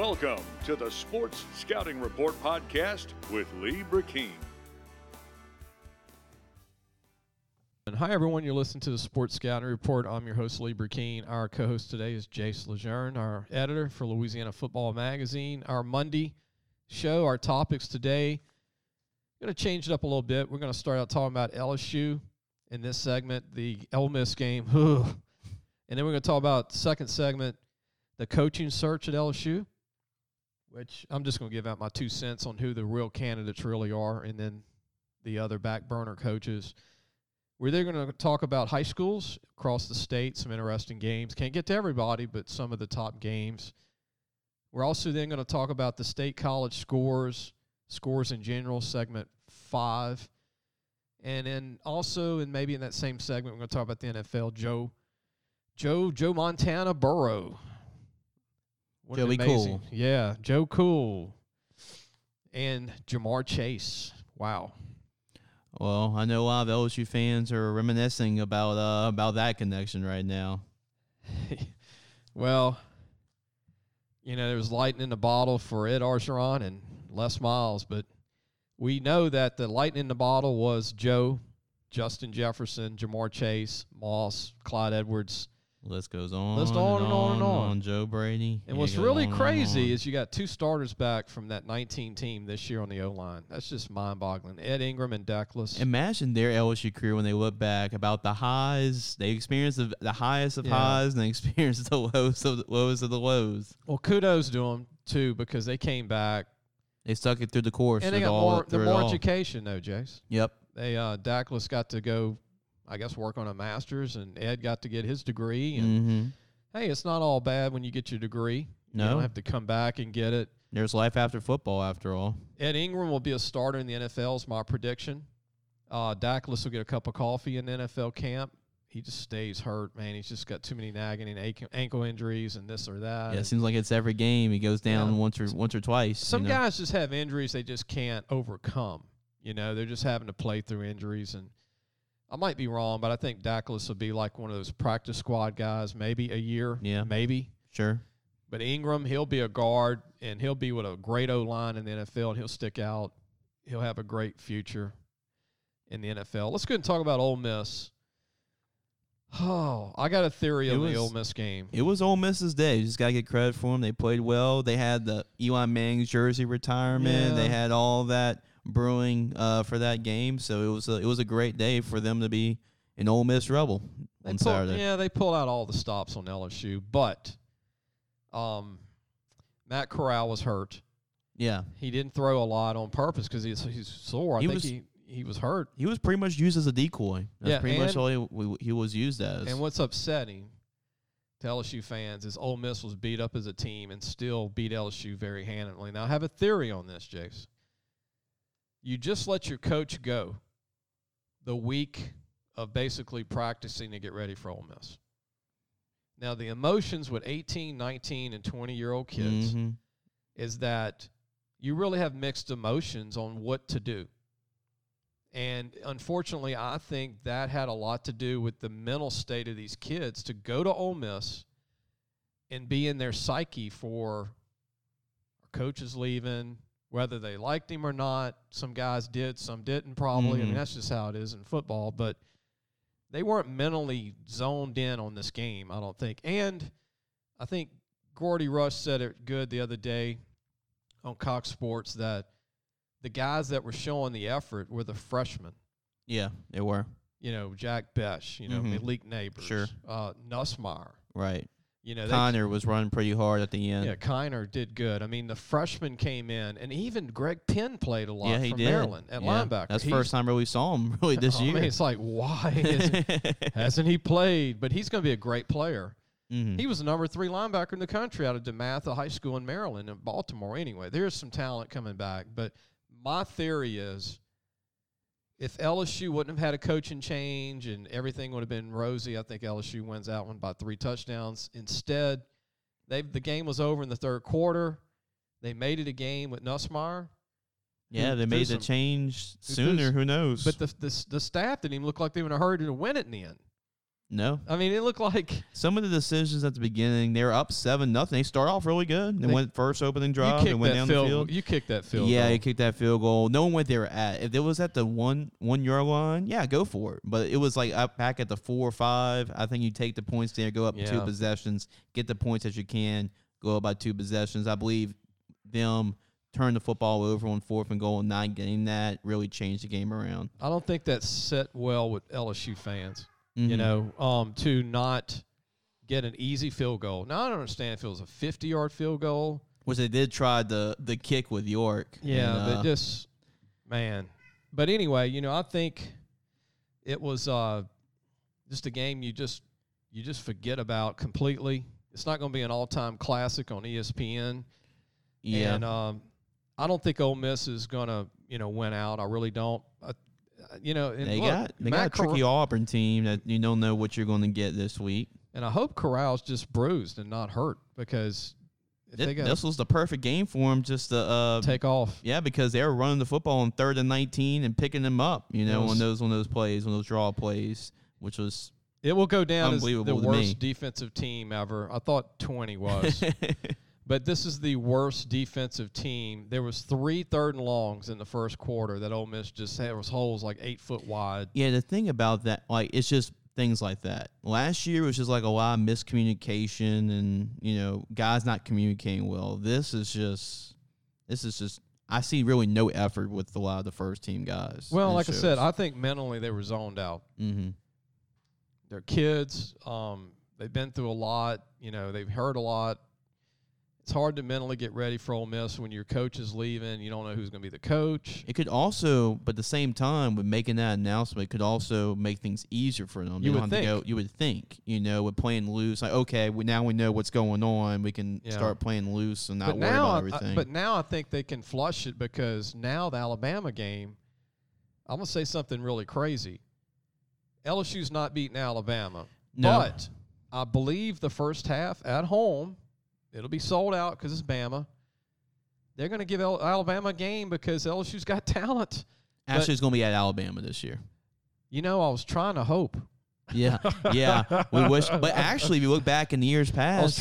Welcome to the Sports Scouting Report podcast with Lee Burkeen. And hi, everyone. You're listening to the Sports Scouting Report. I'm your host, Lee Burkeen. Our co-host today is Jace Lejeune, our editor for Louisiana Football Magazine. Our Monday show, our topics today, I'm going to change it up a little bit. We're going to start out talking about LSU in this segment, the Ole Miss game. And then we're going to talk about, second segment, the coaching search at LSU, which I'm just going to give out my 2 cents on who the real candidates really are, and then the other back burner coaches. We're then going to talk about high schools across the state, some interesting games. Can't get to everybody, but some of the top games. We're also then going to talk about the state college scores in general, segment 5. And then also, and maybe in that same segment, we're going to talk about the NFL, Joe Montana Burrow. Joey Cool. Yeah, Joe Cool. And Ja'Marr Chase. Wow. Well, I know a lot of LSU fans are reminiscing about that connection right now. Well, you know, there was lightning in the bottle for Ed Orgeron and Les Miles, but we know that the lightning in the bottle was Joe, Justin Jefferson, Ja'Marr Chase, Moss, Clyde Edwards. List goes on. List on and on and on. Joe Brady. And what's really crazy is you got 2 starters back from that 19 team this year on the O-line. That's just mind-boggling. Ed Ingram and Douglas. Imagine their LSU career when they look back about the highs. They experienced the highest of highs, and they experienced the lowest of the lows. Well, kudos to them, too, because they came back. They stuck it through the course. And they got more education, though, Jace. Yep. Douglas got to go, I guess, work on a master's, and Ed got to get his degree. And hey, it's not all bad when you get your degree. No. You don't have to come back and get it. There's life after football, after all. Ed Ingram will be a starter in the NFL, is my prediction. Douglas will get a cup of coffee in the NFL camp. He just stays hurt, man. He's just got too many nagging and ankle injuries and this or that. Yeah, it seems like it's every game he goes down once or twice. Some guys just have injuries they just can't overcome. You know, they're just having to play through injuries. And I might be wrong, but I think Douglas will be like one of those practice squad guys, maybe a year, maybe. Sure. But Ingram, he'll be a guard, and he'll be with a great O-line in the NFL, and he'll stick out. He'll have a great future in the NFL. Let's go and talk about Ole Miss. Oh, I got a theory on the Ole Miss game. It was Ole Miss's day. You just got to get credit for them. They played well. They had the Eli Manning's jersey retirement. Yeah. They had all that brewing for that game. So it was a great day for them to be an Ole Miss rebel on Saturday. Yeah, they pulled out all the stops on LSU. But Matt Corral was hurt. Yeah. He didn't throw a lot on purpose because he's sore. I think he was hurt. He was pretty much used as a decoy. That's pretty much all he was used as. And what's upsetting to LSU fans is Ole Miss was beat up as a team and still beat LSU very handily. Now, I have a theory on this, Jace. You just let your coach go the week of basically practicing to get ready for Ole Miss. Now, the emotions with 18, 19, and 20-year-old kids is that you really have mixed emotions on what to do. And unfortunately, I think that had a lot to do with the mental state of these kids to go to Ole Miss and be in their psyche for our coach is leaving, whether they liked him or not. Some guys did, some didn't probably. I mean, that's just how it is in football. But they weren't mentally zoned in on this game, I don't think. And I think Gordy Rush said it good the other day on Cox Sports that the guys that were showing the effort were the freshmen. Yeah, they were. You know, Jack Besh, Malik Neighbors, Nussmeier. Right. You know, Kiner was running pretty hard at the end. Yeah, Kiner did good. I mean, the freshmen came in, and even Greg Penn played a lot he from did. Maryland at linebacker. That's the first time we saw him really this year. I mean, it's like, why hasn't he played? But he's going to be a great player. He was the number 3 linebacker in the country out of DeMatha High School in Maryland and Baltimore anyway. There's some talent coming back. But my theory is if LSU wouldn't have had a coaching change and everything would have been rosy, I think LSU wins that one by 3 touchdowns. Instead, the game was over in the third quarter. They made it a game with Nussmeier. Yeah, they made the change sooner. Who knows? But the staff didn't even look like they were in a hurry to win it in the end. No. I mean, it looked like Some of the decisions at the beginning, they were up 7-0. They start off really good. They went first opening drive and went down the field. You kicked that field goal. Yeah, you kicked that field goal. Knowing what they were at. If it was at the 1 yard line, yeah, go for it. But it was like up back at the 4 or 5. I think you take the points there, go up 2 possessions, get the points that you can, go up by 2 possessions. I believe them turn the football over on 4th and goal and not getting that really changed the game around. I don't think that set well with LSU fans. Mm-hmm. To not get an easy field goal. Now, I don't understand if it was a 50-yard field goal. Which they did try the kick with York. Yeah, but just, man. But anyway, I think it was just a game you just forget about completely. It's not going to be an all-time classic on ESPN. Yeah. And I don't think Ole Miss is going to, win out. I really don't. They got a tricky Auburn team that you don't know what you're going to get this week. And I hope Corral's just bruised and not hurt, because this was the perfect game for him just to take off. Yeah, because they were running the football on 3rd and 19 and picking them up, on those plays, on those draw plays, which was it will go down as the unbelievable worst defensive team ever. I thought 20 was. But this is the worst defensive team. There was 3 3rd and longs in the first quarter that Ole Miss just had. There was holes like 8 foot wide. Yeah, the thing about that, it's just things like that. Last year was just like a lot of miscommunication and, guys not communicating well. This is just I see really no effort with a lot of the first team guys. Well, like I said, I think mentally they were zoned out. Mm-hmm. They're kids. They've been through a lot. They've heard a lot. It's hard to mentally get ready for Ole Miss when your coach is leaving. You don't know who's going to be the coach. It could also, but at the same time, with making that announcement, it could also make things easier for them. You would think. You would think, with playing loose. Like, okay, now we know what's going on. We can start playing loose and not worry about everything. But now I think they can flush it, because now the Alabama game, I'm going to say something really crazy. LSU's not beating Alabama. No. But I believe the first half at home, it'll be sold out because it's Bama. They're going to give Alabama a game because LSU's got talent. Actually, it's going to be at Alabama this year. I was trying to hope. Yeah. We wish. But actually, if you look back in the years past,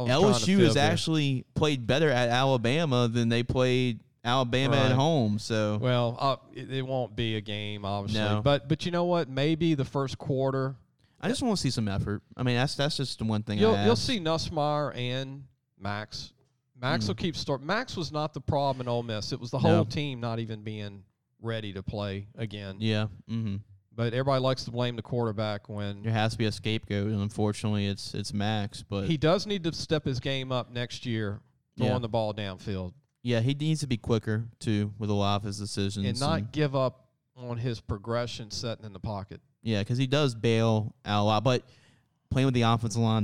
LSU has actually played better at Alabama than they played Alabama at home. So, well, it won't be a game, obviously. No. But you know what? Maybe the first quarter. I just want to see some effort. I mean, that's just the one thing you'll see Nussmeier and Max. Max will keep start. Max was not the problem in Ole Miss. It was the whole team not even being ready to play again. Yeah. Mm-hmm. But everybody likes to blame the quarterback when there has to be a scapegoat, and unfortunately, it's Max. But he does need to step his game up next year, throwing the ball downfield. Yeah, he needs to be quicker too with a lot of his decisions, and not give up on his progression setting in the pocket. Yeah, because he does bail out a lot, but playing with the offensive line,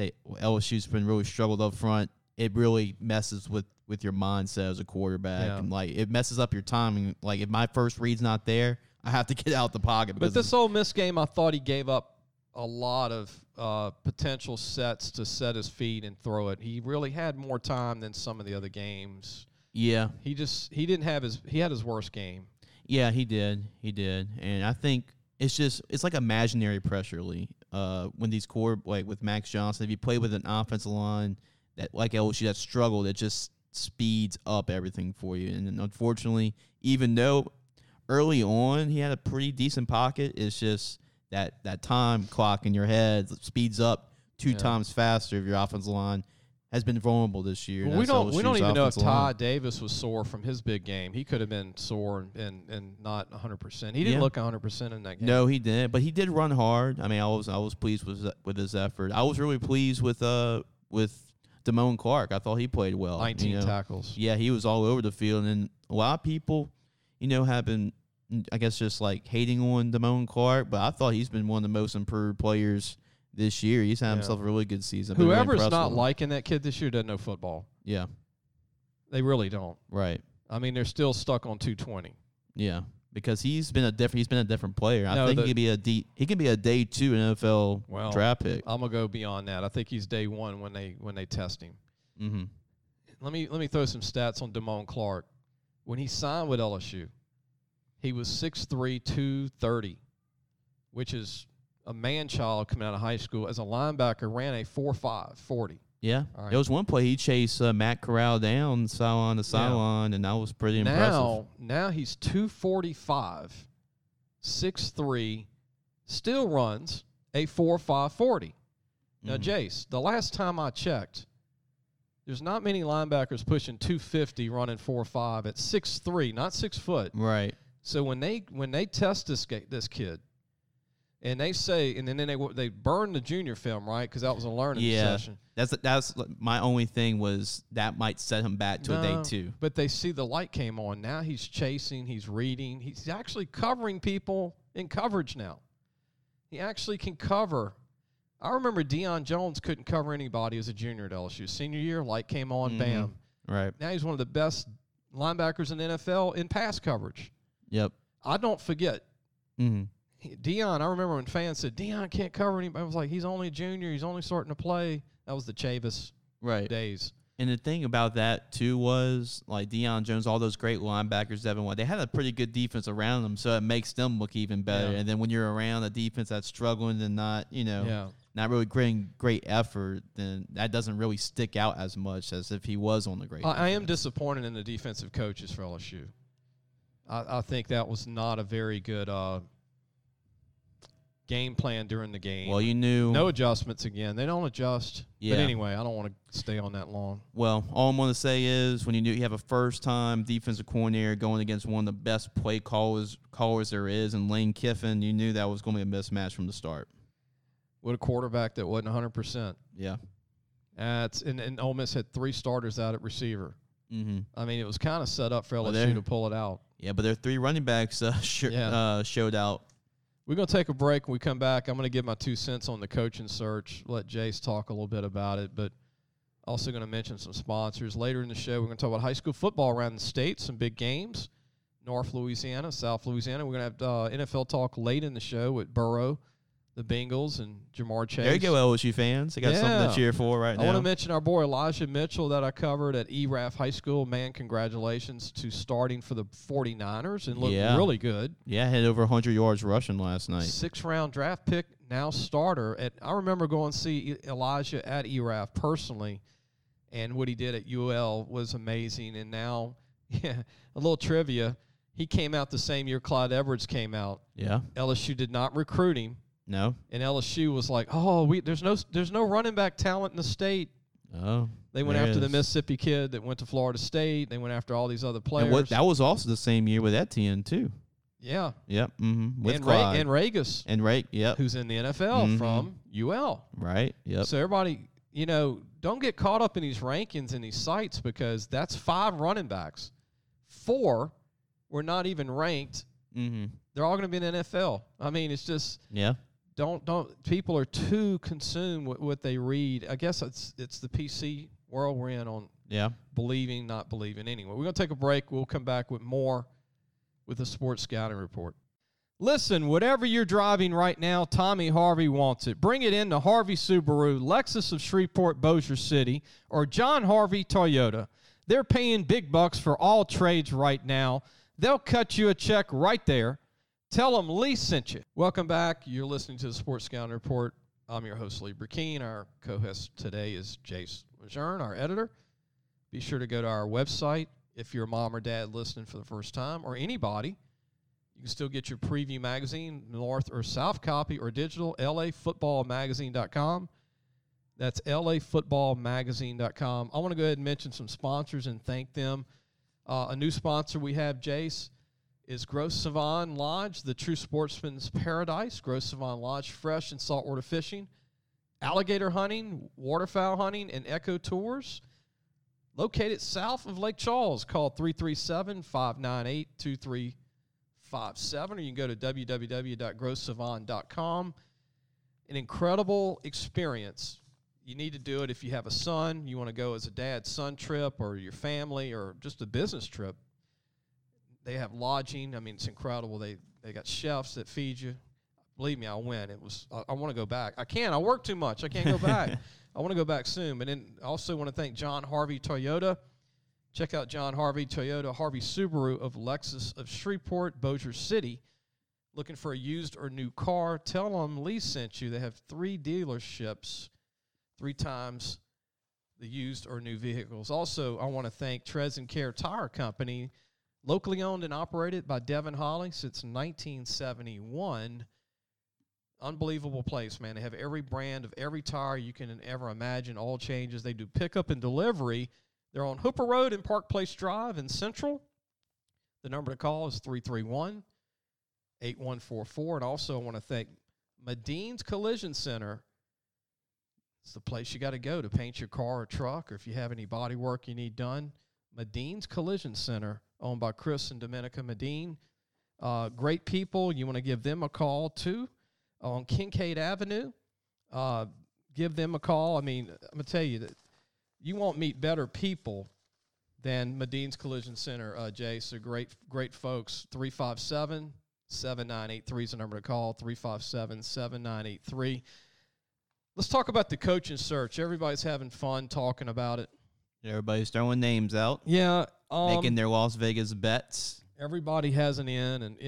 LSU's been really struggled up front. It really messes with your mindset as a quarterback, and it messes up your timing. Like, if my first read's not there, I have to get out the pocket. But this Ole Miss game, I thought he gave up a lot of potential sets to set his feet and throw it. He really had more time than some of the other games. Yeah, he had his worst game. Yeah, he did, and I think it's like imaginary pressure, Lee. When these with Max Johnson, if you play with an offensive line that like LSU that struggled, it just speeds up everything for you. And unfortunately, even though early on he had a pretty decent pocket, it's just that time clock in your head speeds up 2 times faster if your offensive line has been vulnerable this year. Well, we don't even know if Ty Davis was sore from his big game. He could have been sore and not 100%. He didn't look 100% in that game. No, he didn't. But he did run hard. I mean, I was pleased with his effort. I was really pleased with Damone Clark. I thought he played well. 19 tackles. Yeah, he was all over the field. And a lot of people, have been, I guess, just like hating on Damone Clark. But I thought he's been one of the most improved players this year. He's had himself a really good season. Whoever's not liking that kid this year doesn't know football. Yeah. They really don't. Right. I mean, they're still stuck on 220. Yeah. Because he's been a different player. I think he can be a day 2 NFL draft pick. I'm gonna go beyond that. I think he's day 1 when they test him. Mm-hmm. Let me throw some stats on Damone Clark. When he signed with LSU, he was 6'3", 230, which is a man-child coming out of high school as a linebacker, ran a 4.5 40. Yeah. All right. There was one play he chased Matt Corral down sideline to sideline, and that was pretty impressive. Now he's 245, 6'3", still runs a 4.5 40. Now, Jace, the last time I checked, there's not many linebackers pushing 250 running 4.5 at 6'3", not 6 foot. Right. So when they test this kid, and they say, and then they burn the junior film, right? Because that was a learning session. That's my only thing was that might set him back to a day 2. But they see the light came on. Now he's chasing, he's reading, he's actually covering people in coverage now. He actually can cover. I remember Deion Jones couldn't cover anybody as a junior at LSU. Senior year, light came on, bam. Right. Now he's one of the best linebackers in the NFL in pass coverage. Yep. I don't forget. Deion, I remember when fans said, Deion can't cover anybody. I was like, he's only a junior. He's only starting to play. That was the Chavis days. And the thing about that, too, was, like, Deion Jones, all those great linebackers, Devin White, they had a pretty good defense around them, so it makes them look even better. Yeah. And then when you're around a defense that's struggling and not, not really creating great effort, then that doesn't really stick out as much as if he was on the great defense. I am disappointed in the defensive coaches for LSU. I think that was not a very good game plan during the game. Well, you knew. No adjustments again. They don't adjust. Yeah. But anyway, I don't want to stay on that long. Well, all I'm going to say is when you have a first-time defensive coordinator going against one of the best play callers there is, and Lane Kiffin, you knew that was going to be a mismatch from the start. With a quarterback that wasn't 100%. Yeah. And Ole Miss had 3 starters out at receiver. I mean, it was kind of set up for LSU to pull it out. Yeah, but their 3 running backs showed out. We're going to take a break. When we come back, I'm going to give my 2 cents on the coaching search, let Jace talk a little bit about it, but also going to mention some sponsors. Later in the show, we're going to talk about high school football around the state, some big games, North Louisiana, South Louisiana. We're going to have NFL talk late in the show with Burrow, the Bengals, and Jamar Chase. There you go, LSU fans. They got something to cheer for right now. I want to mention our boy Elijah Mitchell that I covered at ERAF High School. Man, congratulations to starting for the 49ers and looked really good. Yeah, had over 100 yards rushing last night. 6th-round draft pick, now starter. I remember going to see Elijah at ERAF personally, and what he did at UL was amazing. And now, a little trivia, he came out the same year Clyde Edwards came out. Yeah. LSU did not recruit him. No. And LSU was like, there's no running back talent in the state. Oh. They went after the Mississippi kid that went to Florida State. They went after all these other players. And that was also the same year with Etienne, too. Yeah. Yep. With Clyde. And Ragus. And Ray, yep. Who's in the NFL from UL. Right, yep. So everybody, don't get caught up in these rankings and these sites because that's 5 running backs. 4 were not even ranked. They're all going to be in the NFL. I mean, it's just don't people are too consumed with what they read. I guess it's the PC world we're in on believing, not believing. Anyway, we're going to take a break. We'll come back with more with the Sports Scouting Report. Listen, whatever you're driving right now, Tommy Harvey wants it. Bring it in to Harvey Subaru, Lexus of Shreveport, Bossier City, or John Harvey Toyota. They're paying big bucks for all trades right now. They'll cut you a check right there. Tell them Lee sent you. Welcome back. You're listening to the Sports Scouting Report. I'm your host, Lee Burkeen. Our co-host today is Jace Lejeune, our editor. Be sure to go to our website if you're a mom or dad listening for the first time, or anybody. You can still get your preview magazine, North or South copy or digital, lafootballmagazine.com. That's lafootballmagazine.com. I want to go ahead and mention some sponsors and thank them. A new sponsor we have, Jace, is Gros Savon Lodge, the true sportsman's paradise. Gros Savon Lodge, fresh and saltwater fishing, alligator hunting, waterfowl hunting, and eco tours. Located south of Lake Charles. Call 337-598-2357, or you can go to www.grossavon.com. An incredible experience. You need to do it if you have a son, you want to go as a dad-son trip, or your family, or just a business trip. They have lodging. I mean, it's incredible. They got chefs that feed you. Believe me, I went. I want to go back. I can't. I work too much. I can't go back. I want to go back soon. But then I also want to thank John Harvey Toyota. Check out John Harvey Toyota, Harvey Subaru of Lexus of Shreveport, Bossier City. looking for a used or new car, tell them Lee sent you. They have 3 dealerships, 3 times the used or new vehicles. Also, I want to thank Trez and Care Tire Company, locally owned and operated by Devin Holly since 1971. Unbelievable place, man. They have every brand of every tire you can ever imagine, all changes. They do pickup and delivery. They're on Hooper Road and Park Place Drive in Central. The number to call is 331-8144. And also I want to thank Madine's Collision Center. It's the place you got to go to paint your car or truck, or if you have any body work you need done. Madine's Collision Center, owned by Chris and Dominica Medine. Great people. You want to give them a call, too, on Kincaid Avenue. Give them a call. I mean, I'm going to tell you that you won't meet better people than Madine's Collision Center, Jay. So great folks. 357-7983 is the number to call, 357-7983. Let's talk about the coaching search. Everybody's having fun talking about it. Everybody's throwing names out. Yeah. Making their Las Vegas bets. Everybody has an in. And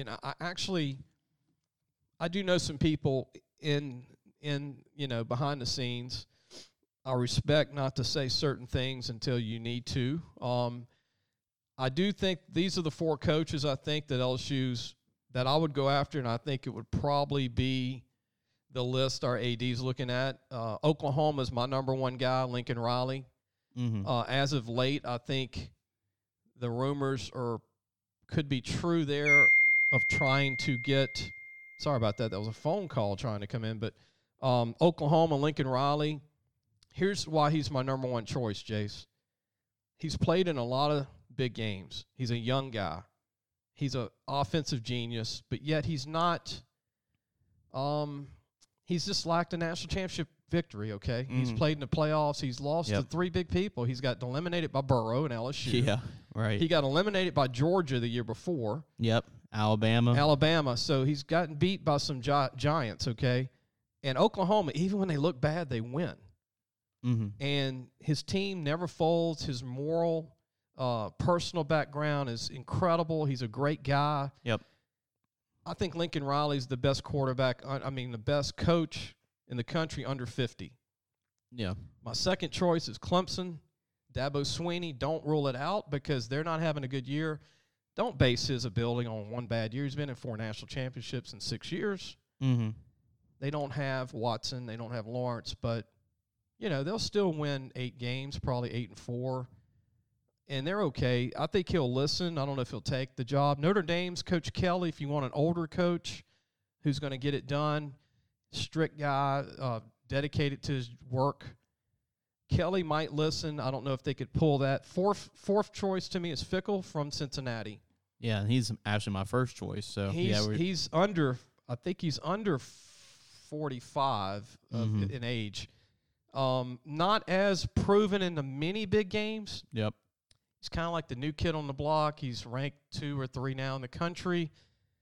I do know some people in behind the scenes. I respect not to say certain things until you need to. I do think these are the 4 coaches I think that LSU's that I would go after, and I think it would probably be the list our AD's looking at. Oklahoma is my number 1 guy, Lincoln Riley. Mm-hmm. As of late, I think the rumors could be true there of trying to get – sorry about that. That was a phone call trying to come in. But Oklahoma, Lincoln Riley, here's why he's my number 1 choice, Jace. He's played in a lot of big games. He's a young guy. He's an offensive genius, but yet he's not he's just lacked a national championship victory, okay? Mm-hmm. He's played in the playoffs. He's lost to 3 big people. He's got eliminated by Burrow and LSU. Yeah, right. He got eliminated by Georgia the year before. Yep, Alabama. So he's gotten beat by some giants, okay? And Oklahoma, even when they look bad, they win. Mm-hmm. And his team never folds. His moral, personal background is incredible. He's a great guy. Yep. I think Lincoln Riley's the best quarterback. The best coach in the country under 50. Yeah. My second choice is Clemson. Dabo Swinney. Don't rule it out because they're not having a good year. Don't base his ability on 1 bad year. He's been in 4 national championships in 6 years. Mm-hmm. They don't have Watson. They don't have Lawrence. But, they'll still win 8 games, probably 8-4. And they're okay. I think he'll listen. I don't know if he'll take the job. Notre Dame's Coach Kelly, if you want an older coach who's going to get it done, strict guy, dedicated to his work, Kelly might listen. I don't know if they could pull that. Fourth choice to me is Fickell from Cincinnati. Yeah, he's actually my first choice. So he's under. I think he's under 45 in age. Not as proven in the many big games. Yep. He's kind of like the new kid on the block. He's ranked 2 or 3 now in the country.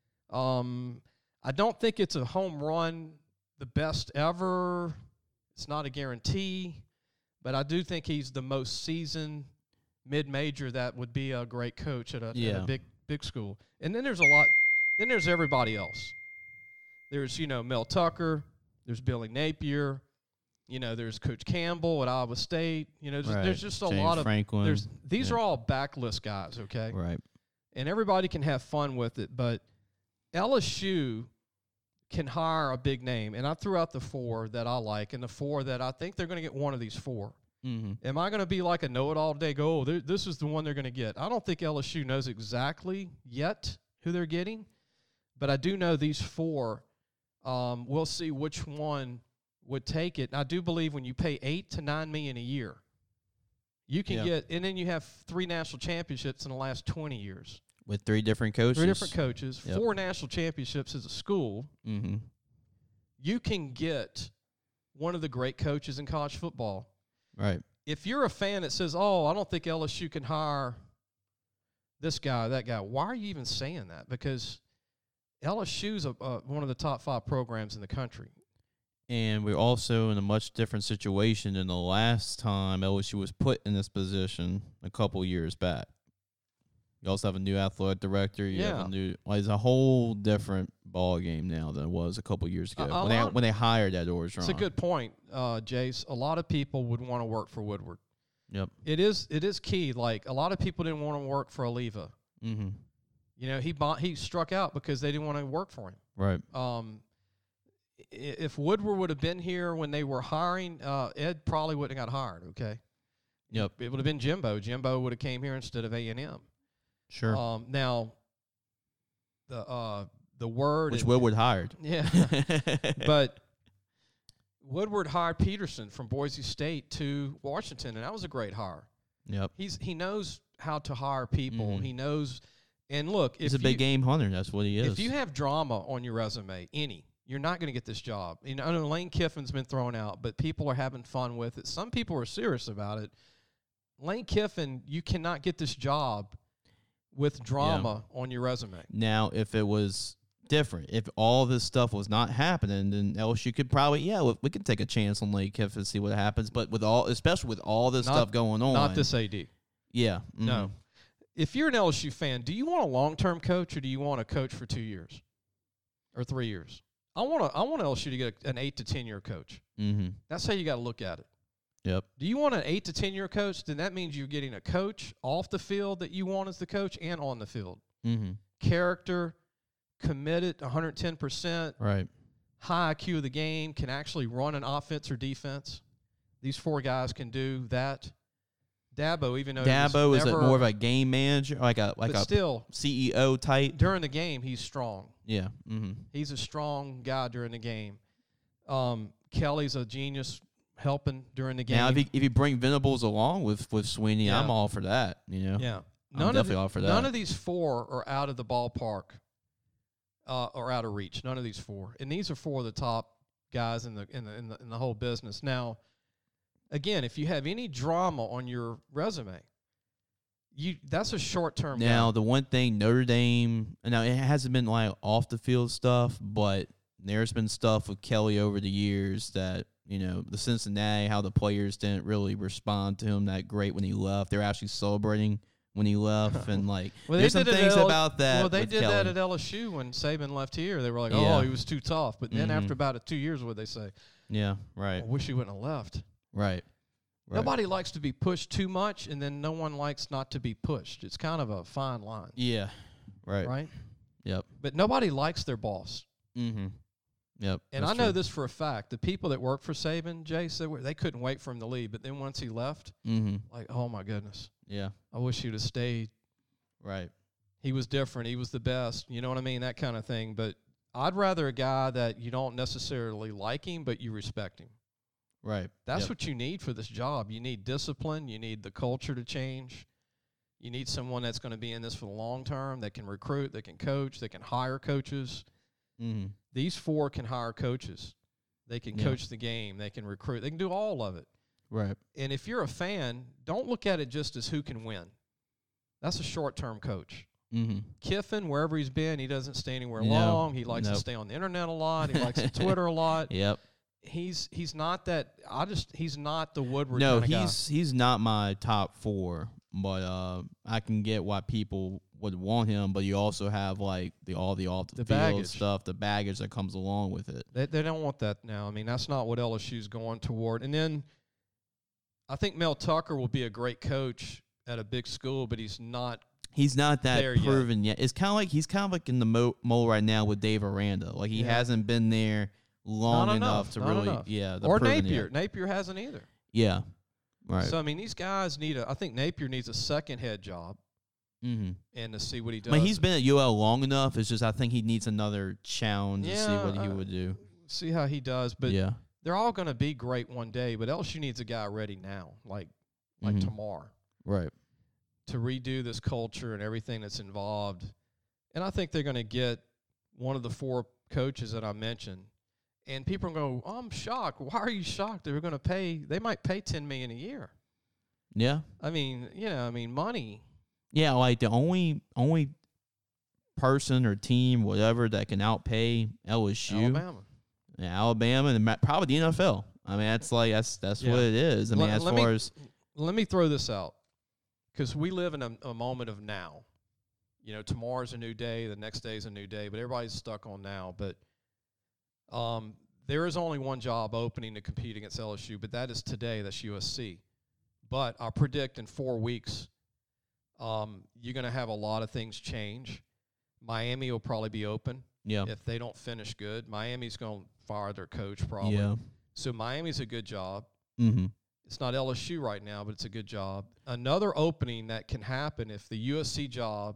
I don't think it's a home run, the best ever. It's not a guarantee. But I do think he's the most seasoned mid-major that would be a great coach at a big school. And then there's then there's everybody else. There's, Mel Tucker. There's Billy Napier. There's Coach Campbell at Iowa State. There's just a James lot of Franklin. These are all backlist guys, okay? Right. And everybody can have fun with it, but LSU can hire a big name. And I threw out the 4 that I like and the 4 that I think they're going to get one of these 4. Mm-hmm. Am I going to be like a know-it-all today, go, this is the one they're going to get? I don't think LSU knows exactly yet who they're getting, but I do know these 4. We'll see which one would take it. And I do believe when you pay $8 to $9 million a year, you can get, and then you have 3 national championships in the last 20 years. With 3 different coaches. 3 different coaches, 4 national championships as a school. Mm-hmm. You can get one of the great coaches in college football. Right. If you're a fan that says, I don't think LSU can hire this guy, that guy, why are you even saying that? Because LSU's one of the top 5 programs in the country. And we're also in a much different situation than the last time LSU was put in this position a couple years back. You also have a new athletic director. You have Yeah. a new. It's a whole different ball game now than it was a couple years ago when they hired Ed Orgeron. It's a good point, Jace. A lot of people would want to work for Woodward. Yep. It is key. Like, a lot of people didn't want to work for Oliva. Mm-hmm. You know, he struck out because they didn't want to work for him. Right. If Woodward would have been here when they were hiring, Ed probably wouldn't have got hired. Okay. Yep. It would have been Jimbo. Jimbo would have came here instead of A&M. Sure. Now, the word, which Woodward hired. Yeah. But Woodward hired Peterson from Boise State to Washington, and that was a great hire. Yep. He knows how to hire people. Mhm. He knows. And look, He's a big game hunter. That's what he is. If you have drama on your resume, you're not going to get this job. You know, I know Lane Kiffin's been thrown out, but people are having fun with it. Some people are serious about it. Lane Kiffin, you cannot get this job with drama on your resume. Now, if it was different, if all this stuff was not happening, then LSU could probably, we could take a chance on Lane Kiffin and see what happens. But especially with all this stuff going on, not this AD. Yeah, no. If you're an LSU fan, do you want a long-term coach or do you want a coach for 2 years or 3 years? I want LSU to get an 8 to 10 year coach. Mm-hmm. That's how you got to look at it. Yep. Do you want an 8 to 10 year coach? Then that means you're getting a coach off the field that you want as the coach and on the field. Mm-hmm. Character, committed 110%. Right. High IQ of the game, can actually run an offense or defense. These 4 guys can do that. Dabo, even though Dabo is more of a game manager, like a still CEO type. During the game, he's strong. Yeah. Mm-hmm. He's a strong guy during the game. Kelly's a genius helping during the game. Now, if you bring Venables along with Sweeney, I'm all for that. You know. Yeah. I'm definitely all for that. None of these 4 are out of the ballpark or out of reach. None of these 4, and these are 4 of the top guys in the whole business. Now, again, if you have any drama on your resume, that's a short-term. Now, guy. the one thing Notre Dame, now it hasn't been like off the field stuff, but there's been stuff with Kelly over the years that, you know, the Cincinnati, how the players didn't really respond to him that great when he left. They're actually celebrating when he left, and like there's some things about that. Well, they did Kelly. that at LSU when Saban left here. They were like, Yeah. "Oh, he was too tough." But then after about 2 years, what they say? Yeah, right. I wish he wouldn't have left. Right. Nobody likes to be pushed too much, and then no one likes not to be pushed. It's kind of a fine line. Yeah. Right. Right? Yep. But nobody likes their boss. Mm-hmm. Yep. And I know this for a fact. The people that work for Saban, Jace, they couldn't wait for him to leave. But then once he left, like, oh, my goodness. Yeah. I wish he would have stayed. Right. He was different. He was the best. You know what I mean? That kind of thing. But I'd rather a guy that you don't necessarily like him, but you respect him. Right. That's what you need for this job. You need discipline. You need the culture to change. You need someone that's going to be in this for the long term, that can recruit, that can coach, that can hire coaches. Mm-hmm. These 4 can hire coaches. They can coach the game. They can recruit. They can do all of it. Right. And if you're a fan, don't look at it just as who can win. That's a short-term coach. Mm-hmm. Kiffin, wherever he's been, he doesn't stay anywhere long. He likes to stay on the internet a lot. He likes to Twitter a lot. Yep. He's not that. He's not the Woodward. No, kind of guy. he's not my top 4, but I can get why people would want him. But you also have like all the off the field baggage. stuff, the baggage that comes along with it. They don't want that now. I mean, that's not what LSU's going toward. And then I think Mel Tucker will be a great coach at a big school, but he's not. He's not that there proven yet. It's kind of like he's kind of like in the mold right now with Dave Aranda. Like he hasn't been there long enough to really, or Napier. Yet. Napier hasn't either. Yeah, right. So I mean, these guys I think Napier needs a second head job, and to see what he does. I mean, he's been at UL long enough. It's just I think he needs another challenge to see what he would do. See how he does, but they're all going to be great one day. But LSU needs a guy ready now, like tomorrow, right? To redo this culture and everything that's involved. And I think they're going to get one of the 4 coaches that I mentioned. And people are going to go, I'm shocked. Why are you shocked? They might pay $10 million a year. Yeah. I mean, money. Yeah, like the only person or team, whatever, that can outpay LSU. Alabama, and probably the NFL. I mean, that's what it is. I mean, let me throw this out, because we live in a moment of now. tomorrow's a new day, the next day is a new day, but everybody's stuck on now. But there is only one job opening to compete against LSU, but that is today. That's USC. But I predict in 4 weeks, you're going to have a lot of things change. Miami will probably be open. Yeah. If they don't finish good, Miami's going to fire their coach probably. Yeah. So Miami's a good job. Mm-hmm. It's not LSU right now, but it's a good job. Another opening that can happen if the USC job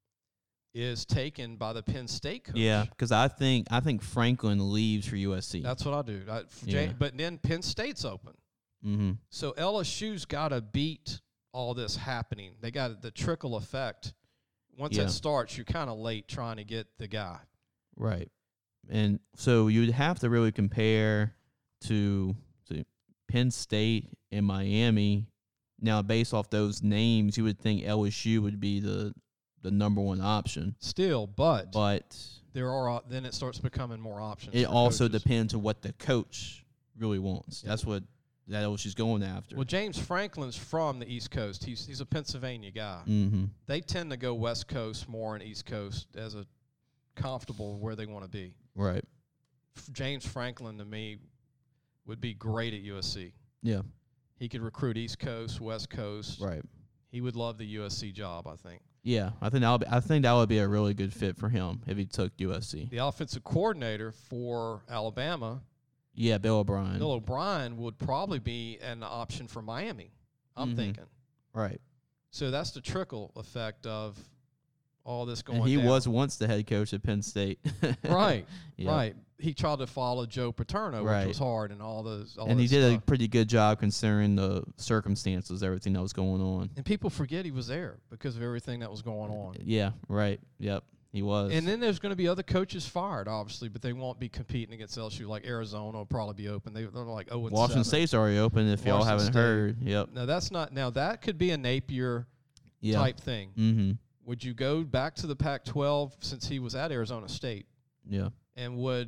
is taken by the Penn State coach. Yeah, because I think Franklin leaves for USC. That's what I do. But then Penn State's open. Mm-hmm. So LSU's got to beat all this happening. They got the trickle effect. Once that starts, you're kind of late trying to get the guy. Right. And so you'd have to really compare to Penn State and Miami. Now, based off those names, you would think LSU would be the number one option. Still, but there are then it starts becoming more options. It also coaches. depends on what the coach really wants. Yeah. That's what that LSU's going after. Well, James Franklin's from the East Coast. He's a Pennsylvania guy. Mm-hmm. They tend to go West Coast more and East Coast as a comfortable where they want to be. Right. James Franklin, to me, would be great at USC. Yeah. He could recruit East Coast, West Coast. Right. He would love the USC job, I think. Yeah, I think that would be a really good fit for him if he took USC. The offensive coordinator for Alabama, yeah, Bill O'Brien. Bill O'Brien would probably be an option for Miami, I'm thinking. Right. So that's the trickle effect of all this going and he down. was once the head coach at Penn State. Right, Yep. right. He tried to follow Joe Paterno, which Right. was hard, and all those. And he did a pretty good job considering the circumstances, everything that was going on. And people forget he was there because of everything that was going on. Yeah, right. Yep, he was. And then there's going to be other coaches fired, obviously, but they won't be competing against LSU. Like Arizona will probably be open. They're like 0-7. Washington State's already open. If y'all Washington haven't State. heard, yep. Now that's not. Now that could be a Napier type thing. Mm-hmm. Would you go back to the Pac-12 since he was at Arizona State? Yeah. And would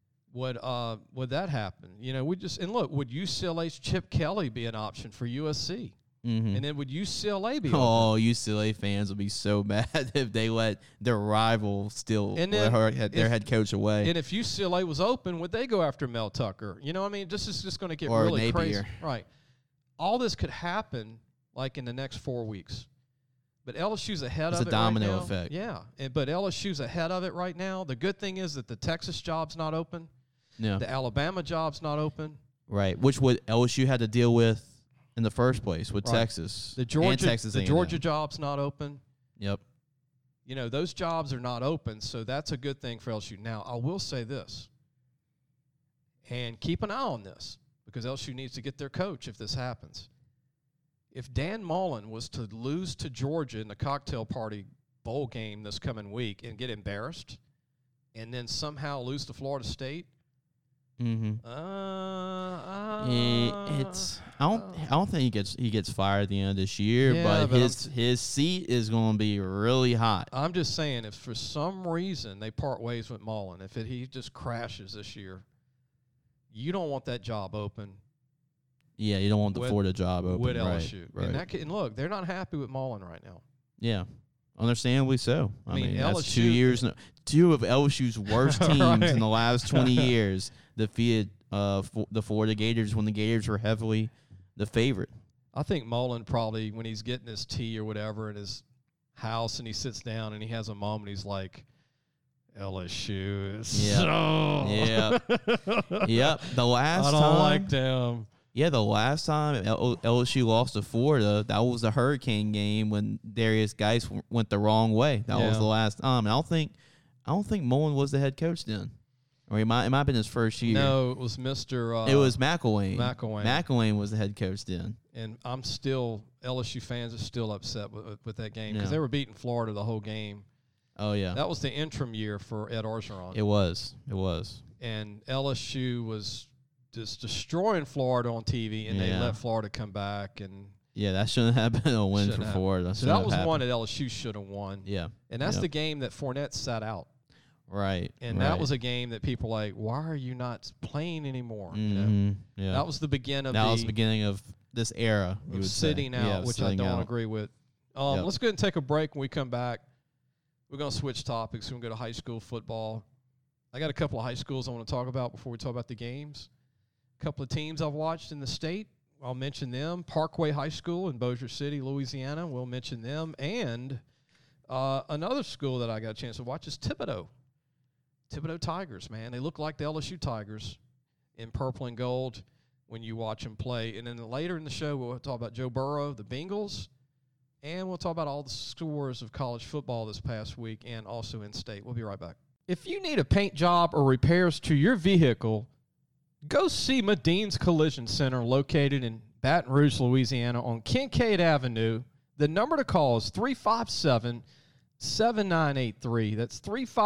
that happen? Would UCLA's Chip Kelly be an option for USC? Mm-hmm. And then would UCLA be? Oh, UCLA fans would be so mad if they let their rival still And let then their head coach away. And if UCLA was open, would they go after Mel Tucker? This is just going to get Or really Napier. crazy. Right. All this could happen like in the next 4 weeks. But LSU's ahead It's of a it domino right now. effect. Yeah. But LSU's ahead of it right now. The good thing is that the Texas job's not open. Yeah. The Alabama job's not open. Right. Which would LSU had to deal with in the first place with Right. Texas. The and Georgia Texas the A&M. Georgia job's not open. Yep. Those jobs are not open, so that's a good thing for LSU. Now, I will say this, and keep an eye on this, because LSU needs to get their coach if this happens. If Dan Mullen was to lose to Georgia in the cocktail party bowl game this coming week and get embarrassed, and then somehow lose to Florida State, Mm-hmm. I don't think he gets fired at the end of this year, Yeah, but his seat is going to be really hot. I'm just saying, if for some reason they part ways with Mullen, if he just crashes this year, you don't want that job open. Yeah, you don't want the Florida job open. With right, LSU. right. And look, they're not happy with Mullen right now. Yeah, understandably so. I mean that's LSU 2 years. Two of LSU's worst teams Right. in the last 20 years defeated the Florida Gators when the Gators were heavily the favorite. I think Mullen probably, when he's getting his tea or whatever in his house and he sits down and he has a moment, he's like, LSU is Yeah. Yep. The last I time don't like them. Yeah, the last time LSU lost to Florida, that was the Hurricane game when Darius Geis went the wrong way. That was the last time. And I don't think Mullen was the head coach then, or it might have been his first year. No, it was Mr. It was McElwain. McElwain. McElwain was the head coach then. And LSU fans are still upset with that game because Yeah. they were beating Florida the whole game. Oh yeah, That was the interim year for Ed Orgeron. it was. And LSU was just destroying Florida on TV, and they Yeah. let Florida come back. And Yeah, that shouldn't have been a win Shouldn't for have. Florida. so that was one that LSU should have won. Yeah, And that's Yep. the game that Fournette sat out. right. And right. that was a game that people were like, why are you not playing anymore? Mhm, Yeah, That was the beginning that of was the beginning of this era. You of would say. sitting out, Yeah, which I sitting don't out. agree with. Yep. Let's go ahead and take a break. When we come back, we're going to switch topics. We're going to go to high school football. I got a couple of high schools I want to talk about before we talk about the games. A couple of teams I've watched in the state. I'll mention them. Parkway High School in Bossier City, Louisiana. We'll mention them. And another school that I got a chance to watch is Thibodaux. Thibodaux Tigers, man. They look like the LSU Tigers in purple and gold when you watch them play. And then later in the show, we'll talk about Joe Burrow, the Bengals, and we'll talk about all the scores of college football this past week and also in state. We'll be right back. If you need a paint job or repairs to your vehicle, go see Madine's Collision Center located in Baton Rouge, Louisiana on Kincaid Avenue. The number to call is 357-7983. That's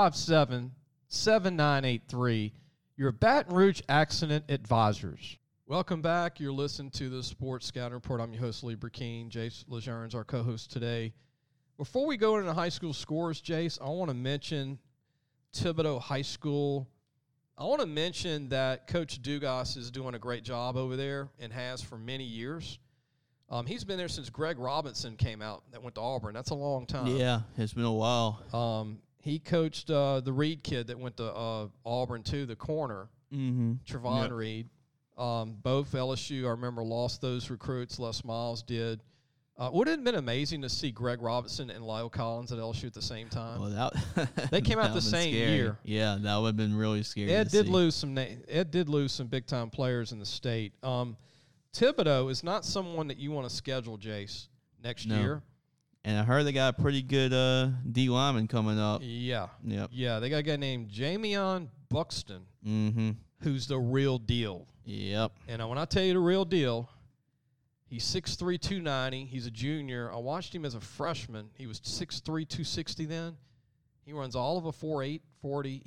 357-7983. Your Baton Rouge Accident Advisors. Welcome back. You're listening to the Sports Scouting Report. I'm your host, Lee Burkeen. Jace Lejeune is our co-host today. Before we go into high school scores, Jace, I want to mention Thibodaux High School. I want to mention that Coach Dugas is doing a great job over there and has for many years. He's been there since Greg Robinson came out that went to Auburn. That's a long time. Yeah, it's been a while. He coached the Reed kid that went to Auburn, too, the corner, Trevon Reed. Both LSU, I remember, lost those recruits. Les Miles did. Would it have been amazing to see Greg Robinson and Lyle Collins at LSU at the same time? Well, they came out the same year. Yeah, that would have been really scary. Ed did lose some big time players in the state. Thibodaux is not someone that you want to schedule, Jace, next year. And I heard they got a pretty good D lineman coming up. Yeah. Yep. Yeah, they got a guy named Jamion Buxton, who's the real deal. Yep. And when I tell you the real deal, he's 6'3", 290. He's a junior. I watched him as a freshman. He was 6'3", 260 then. He runs all of a 4.8 40.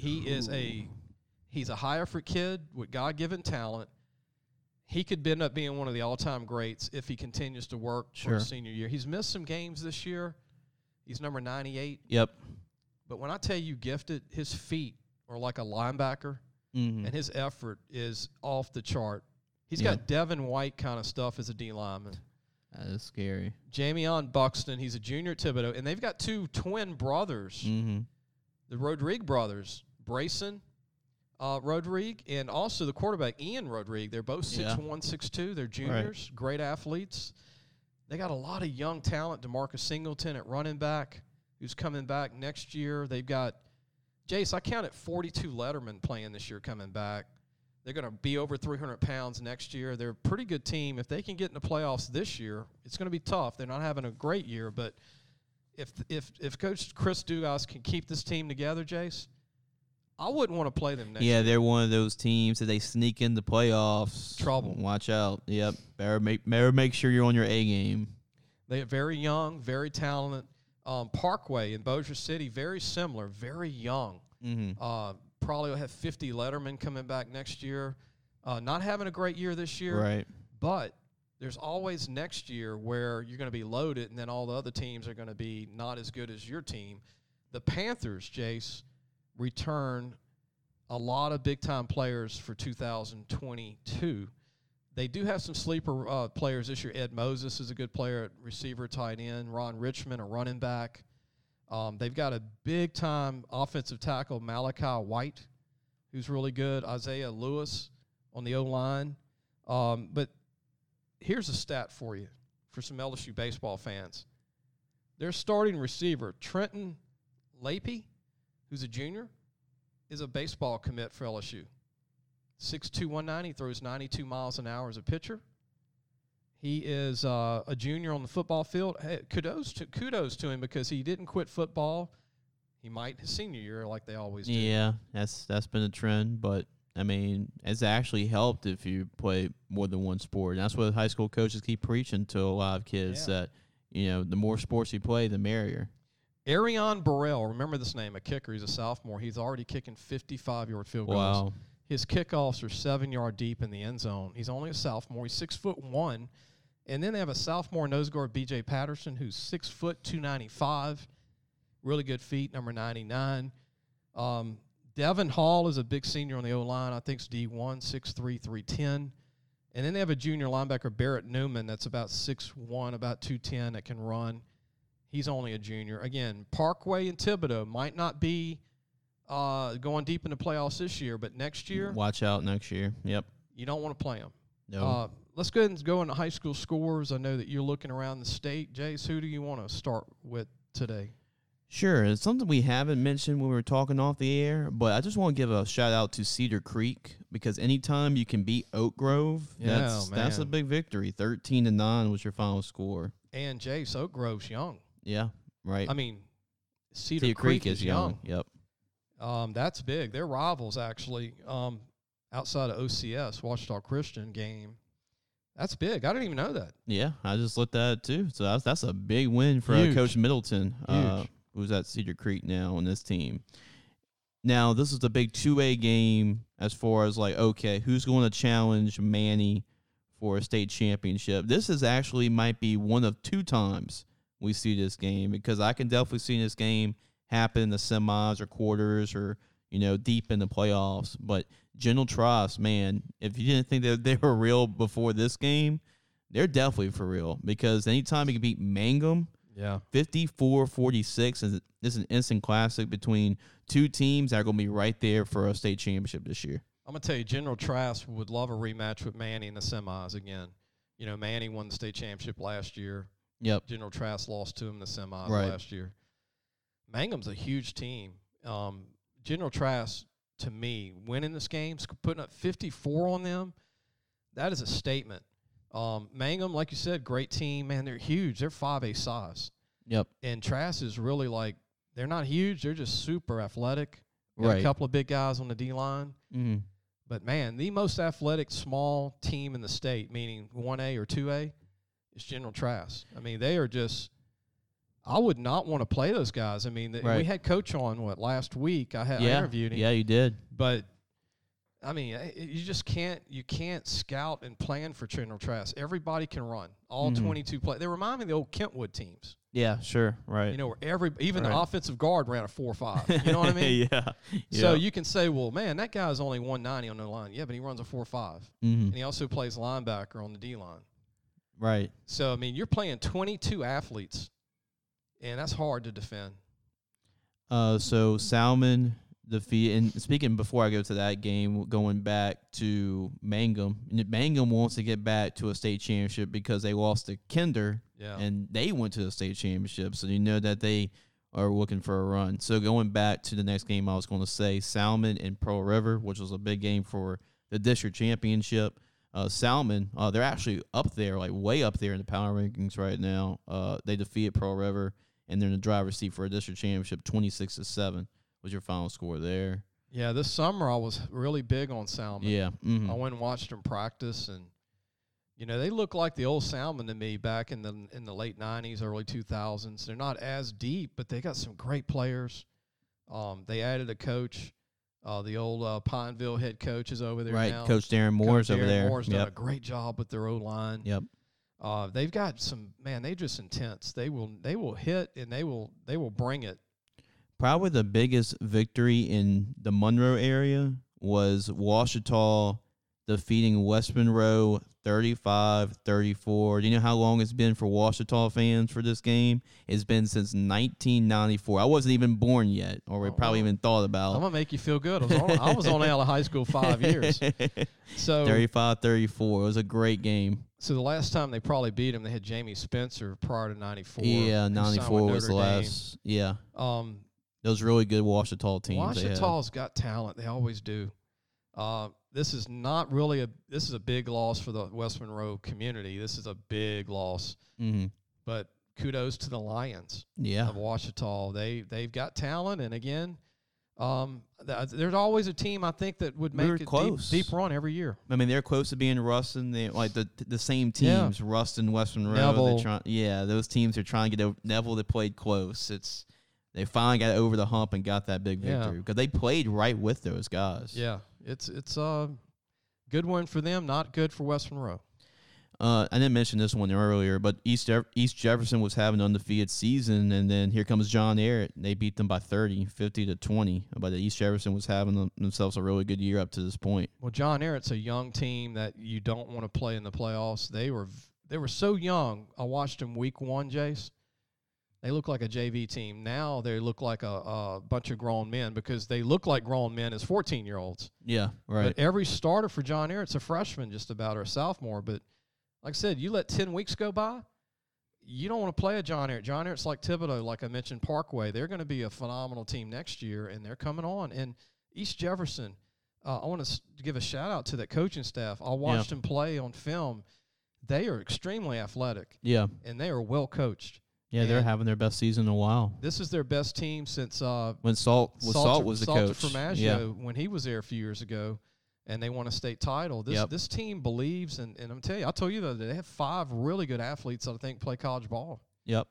He's a high effort kid with God-given talent. He could end up being one of the all-time greats if he continues to work for his senior year. He's missed some games this year. He's number 98. Yep. But when I tell you gifted, his feet are like a linebacker, and his effort is off the chart. He's got Devin White kind of stuff as a D lineman. That is scary. Jamion Buxton, he's a junior at Thibodaux, and they've got two twin brothers, the Rodrigue brothers, Brayson Rodrigue, and also the quarterback, Ian Rodrigue. They're both 6'1", 6'2". They're juniors, great athletes. They got a lot of young talent. DeMarcus Singleton at running back, who's coming back next year. They've got, Jace, I counted 42 lettermen playing this year coming back. They're going to be over 300 pounds next year. They're a pretty good team. If they can get in the playoffs this year, it's going to be tough. They're not having a great year, but if Coach Chris Dugas can keep this team together, Jace, I wouldn't want to play them next year. Yeah, they're one of those teams that they sneak into playoffs. Trouble. Watch out. Yep. Better make sure you're on your A game. They are very young, very talented. Parkway in Bossier City, very similar, very young. Probably will have 50 lettermen coming back next year. Not having a great year this year. Right. But there's always next year where you're going to be loaded, and then all the other teams are going to be not as good as your team. The Panthers, Jace, return a lot of big-time players for 2022. They do have some sleeper players this year. Ed Moses is a good player at receiver, tight end. Ron Richmond, a running back. They've got a big-time offensive tackle, Malachi White, who's really good. Isaiah Lewis on the O-line. But here's a stat for you for some LSU baseball fans. Their starting receiver, Trenton Lapie, who's a junior, is a baseball commit for LSU. 6'2", 190, throws 92 miles an hour as a pitcher. He is a junior on the football field. Hey, kudos to him because he didn't quit football. He might his senior year like they always do. Yeah, that's been a trend, but I mean, it's actually helped if you play more than one sport. And that's what high school coaches keep preaching to a lot of kids that, the more sports you play, the merrier. Arion Burrell, remember this name, a kicker. He's a sophomore. He's already kicking 55-yard field goals. Wow. His kickoffs are 7-yard deep in the end zone. He's only a sophomore. He's 6'1". And then they have a sophomore nose guard, B.J. Patterson, who's 6 foot, 295. Really good feet, number 99. Devin Hall is a big senior on the O-line. I think it's D1, 6'3", 310. And then they have a junior linebacker, Barrett Newman, that's about 6'1", about 210, that can run. He's only a junior. Again, Parkway and Thibodeau might not be going deep in the playoffs this year, but next year, watch out next year. Yep. You don't want to play them. No. Let's go ahead and go into high school scores. I know that you're looking around the state. Jace, who do you want to start with today? Sure. It's something we haven't mentioned when we were talking off the air, but I just want to give a shout out to Cedar Creek because anytime you can beat Oak Grove, that's a big victory. 13-9 was your final score. And Jace, Oak Grove's young. Yeah, right. I mean, Cedar Creek is young. Yep. That's big. They're rivals, actually, outside of OCS, Ouachita Christian game. That's big. I didn't even know that. Yeah, I just looked at it, too. So that's a big win for Coach Middleton, who's at Cedar Creek now on this team. Now, this is the big 2A game as far as, like, okay, who's going to challenge Manny for a state championship? This is actually might be one of 2 times we see this game because I can definitely see this game happen in the semis or quarters or, deep in the playoffs. But General Trask, man, if you didn't think that they were real before this game, they're definitely for real because anytime you can beat Mangum, 54-46 is an instant classic between 2 teams that are going to be right there for a state championship this year. I'm going to tell you, General Trask would love a rematch with Manny in the semis again. Manny won the state championship last year. Yep. General Trask lost to him in the semis last year. Mangum's a huge team. General Trask, to me, winning this game, putting up 54 on them, that is a statement. Mangum, like you said, great team. Man, they're huge. They're 5A size. Yep. And Trask is really like, they're not huge. They're just super athletic. Got a couple of big guys on the D-line. Mm-hmm. But, man, the most athletic small team in the state, meaning 1A or 2A, is General Trask. I mean, they are just – I would not want to play those guys. I mean, we had Coach on, last week. I interviewed him. Yeah, you did. But, I mean, you just can't scout and plan for General Trask. Everybody can run. All 22 play. They remind me of the old Kentwood teams. Yeah, sure, right. Where even the offensive guard ran a 4.5. You know what I mean? Yeah. So you can say, well, man, that guy's only 190 on the line. Yeah, but he runs a 4.5. Mm-hmm. And he also plays linebacker on the D-line. Right. So, I mean, you're playing 22 athletes, and that's hard to defend. So Salmon defeat, and speaking before I go to that game, going back to Mangum. Mangum wants to get back to a state championship because they lost to Kinder, and they went to the state championship. So you know that they are looking for a run. So going back to the next game, I was going to say Salmon and Pearl River, which was a big game for the district championship. Salmon, they're actually up there, like way up there in the power rankings right now. They defeated Pearl River, and they're in the driver's seat for a district championship. 26-7 was your final score there. Yeah, this summer I was really big on Salmon. Yeah, I went and watched them practice, and they look like the old Salmon to me back in the late '90s, early 2000s. They're not as deep, but they got some great players. They added a coach. The old Pineville head coach is over there now. Right, Coach Darren Moore's over there. Moore's done a great job with their O-line. Yep. They've got some, man, they're just intense. They will hit, and they will bring it. Probably the biggest victory in the Monroe area was Ouachita defeating West Monroe 35-34. Do you know how long it's been for Ouachita fans for this game? It's been since 1994. I wasn't even born yet, or we probably even thought about. I'm going to make you feel good. I was on out of high school 5 years. So 35-34. It was a great game. So the last time they probably beat them, they had Jamie Spencer prior to 94. Yeah, 94 was the last. Yeah. Those really good Ouachita teams. Ouachita's got talent. They always do. This is not really this is a big loss for the West Monroe community. This is a big loss. Mm-hmm. But kudos to the Lions of Ouachita. They've got talent, and again, there's always a team I think that would make a deep run every year. I mean, they're close to being Ruston. They like the same teams, Ruston, West Monroe. Neville. Those teams are trying to get over. Neville that played close. They finally got over the hump and got that big victory because they played right with those guys. Yeah, it's a good one for them, not good for West Monroe. I didn't mention this one earlier, but East Jefferson was having an undefeated season, and then here comes John Ehret. They beat them by 50-20. But East Jefferson was having themselves a really good year up to this point. Well, John Ehret's a young team that you don't want to play in the playoffs. They were so young. I watched them week 1, Jace. They look like a JV team. Now they look like a bunch of grown men because they look like grown men as 14-year-olds. Yeah, right. But every starter for John Ehret's a freshman just about or a sophomore. But like I said, you let 10 weeks go by, you don't want to play a John Ehret. John Ehret's like Thibodeau, like I mentioned, Parkway. They're going to be a phenomenal team next year, and they're coming on. And East Jefferson, I want to give a shout-out to that coaching staff. I watched them play on film. They are extremely athletic. Yeah. And they are well coached. Yeah, they're having their best season in a while. This is their best team since when Salt was the coach. Formaggio, when he was there a few years ago, and they won a state title. This team believes, and I'm telling you, I told you that they have 5 really good athletes that I think play college ball. Yep.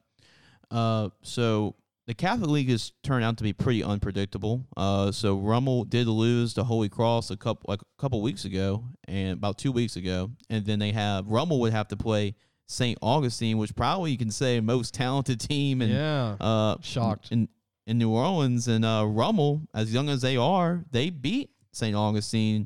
So the Catholic League has turned out to be pretty unpredictable. So Rummel did lose to Holy Cross a couple weeks ago, and about 2 weeks ago, and then Rummel would have to play St. Augustine, which probably you can say most talented team shocked in New Orleans. And Rummel, as young as they are, they beat St. Augustine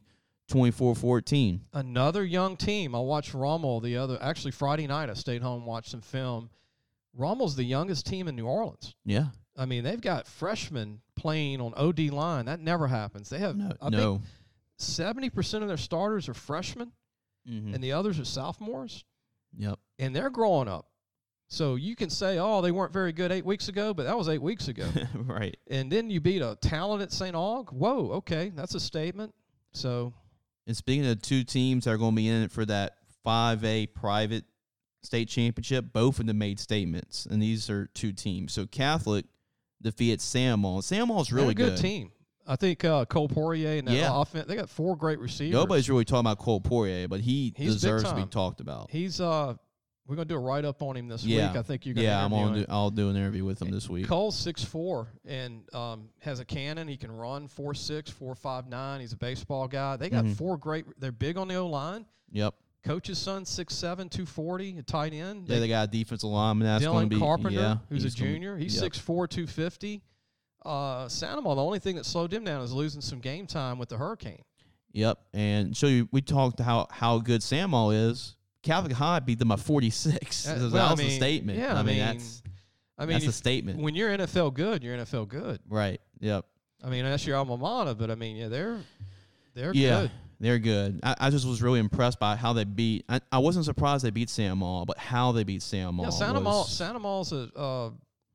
24-14. Another young team. I watched Rummel actually Friday night. I stayed home and watched some film. Rummel's the youngest team in New Orleans. Yeah. I mean, they've got freshmen playing on OD line. That never happens. They have I think 70% of their starters are freshmen, and the others are sophomores. Yep. And they're growing up. So you can say, they weren't very good 8 weeks ago, but that was 8 weeks ago. Right. And then you beat a talented St. Aug. Whoa, okay, that's a statement. So. And speaking of 2 teams that are going to be in it for that 5A private state championship, both of them made statements. And these are 2 teams. So Catholic defeated Samuel. Samuel's really good team. I think Cole Poirier and that offense, they got 4 great receivers. Nobody's really talking about Cole Poirier, but he's deserves to be talked about. He's we're gonna do a write up on him this week. I think you're gonna I'll do an interview with him this week. Cole's 6'4" and has a cannon. He can run 4'6", 4'5'9". He's a baseball guy. They got 4 great. They're big on the O line. Yep. Coach's son, 6'7", 240, a tight end. They got a defensive lineman. That's going to be Carpenter, who's a junior. He's 6'4", 250. Sandoval, the only thing that slowed him down is losing some game time with the Hurricane. Yep, and we talked how good Sandoval is. Catholic High beat them by 46. That was a statement. Yeah, I mean that's a statement. When you're NFL good, you're NFL good. Right. Yep. I mean, that's your alma mater, but I mean, they're good. They're good. I just was really impressed by how they beat. I wasn't surprised they beat Sandoval, but how they beat Sandoval. Yeah, Sandoval's a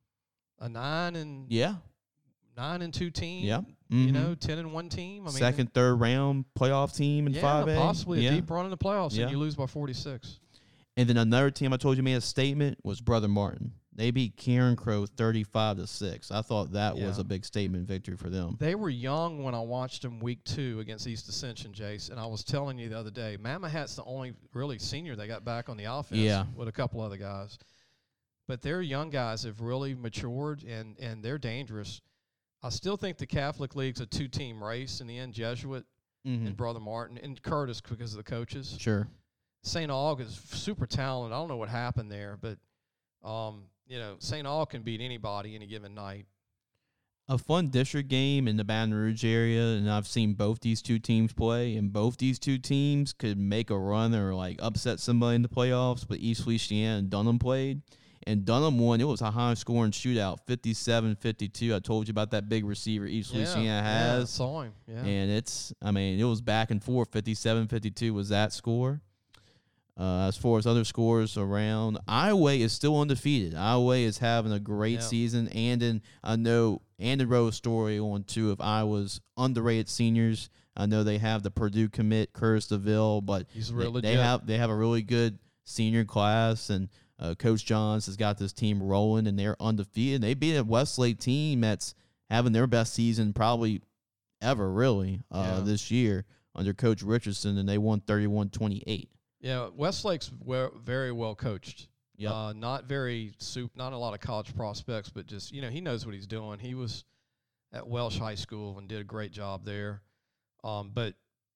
9-2 team. Yeah. You know, 10-1 team. I mean, second, third round playoff team in 5A. Possibly a deep run in the playoffs, and you lose by 46. And then another team I told you made a statement was Brother Martin. They beat Karen Crow 35-6. I thought that was a big statement victory for them. They were young when I watched them week 2 against East Ascension, Jace, and I was telling you the other day, Mama Hat's the only really senior they got back on the offense with a couple other guys. But their young guys have really matured, and they're dangerous. I still think the Catholic League's a 2-team race in the end, Jesuit and Brother Martin and Curtis because of the coaches. Sure. St. Aug is super talented. I don't know what happened there, but, St. Aug can beat anybody any given night. A fun district game in the Baton Rouge area, and I've seen both these 2 teams play, and both these 2 teams could make a run or, upset somebody in the playoffs, but East Feliciana and Dunham played. And Dunham won. It was a high-scoring shootout, 57-52. I told you about that big receiver East Feliciana has. Yeah, I saw him. Yeah. And it was back and forth. 57-52 was that score. As far as other scores around, Iowa is still undefeated. Iowa is having a great season. I know Andon wrote a story on 2 of Iowa's underrated seniors. I know they have the Purdue commit, Curtis DeVille, but they have a really good senior class, and Coach Johns has got this team rolling, and they're undefeated. They beat a Westlake team that's having their best season probably ever, really, this year under Coach Richardson, and they won 31-28. Yeah, Westlake's very well coached. Yep. Not a lot of college prospects, but just, he knows what he's doing. He was at Welsh High School and did a great job there. But,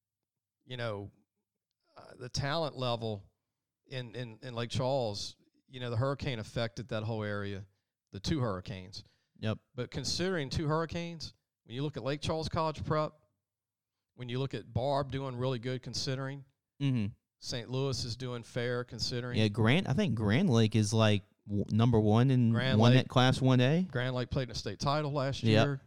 the talent level in Lake Charles, the hurricane affected that whole area, the 2 hurricanes. Yep. But considering 2 hurricanes, when you look at Lake Charles College Prep, when you look at Barb doing really good considering, St. Louis is doing fair considering. Yeah, I think Grand Lake is number one in Grand one Lake. Class 1A. Grand Lake played in a state title last Yep. year.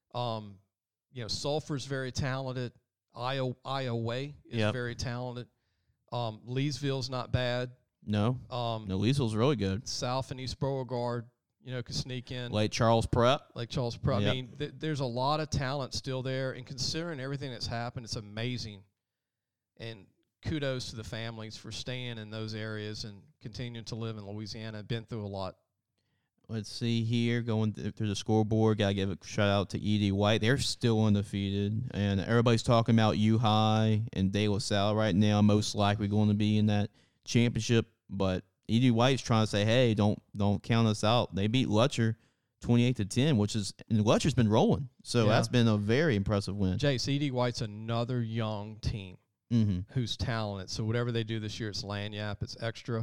Sulphur's very talented. Iowa is Yep. very talented. Leesville's not bad. No, Leesville's really good. South and East Beauregard, could sneak in. Lake Charles Prep. Lake Charles Prep. Yep. I mean, there's a lot of talent still there, and considering everything that's happened, it's amazing. And kudos to the families for staying in those areas and continuing to live in Louisiana. Been through a lot. Let's see here, going through the scoreboard. Got to give a shout out to E.D. White. They're still undefeated, and everybody's talking about U-High and De La Salle right now. Most likely going to be in that championship, but E.D. White's trying to say, hey, don't count us out. They beat Lutcher 28-10, and Lutcher's been rolling, so Yeah. that's been a very impressive win. Jace, E.D. White's another young team who's talented. So whatever they do this year, it's Lanyap, it's extra.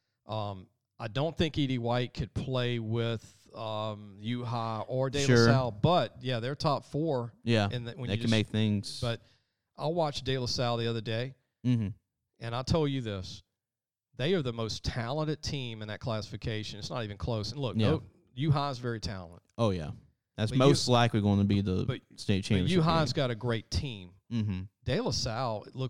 I don't think E.D. White could play with U-High or De La Salle, but yeah, they're top four. Yeah, when they can make things. But I watched De La Salle the other day, and I told you this. They are the most talented team in that classification. It's not even close. And look, U-High is very talented. Oh, yeah. That's But most likely going to be the state championship. But U-High's got a great team. Mm-hmm. De La Salle, they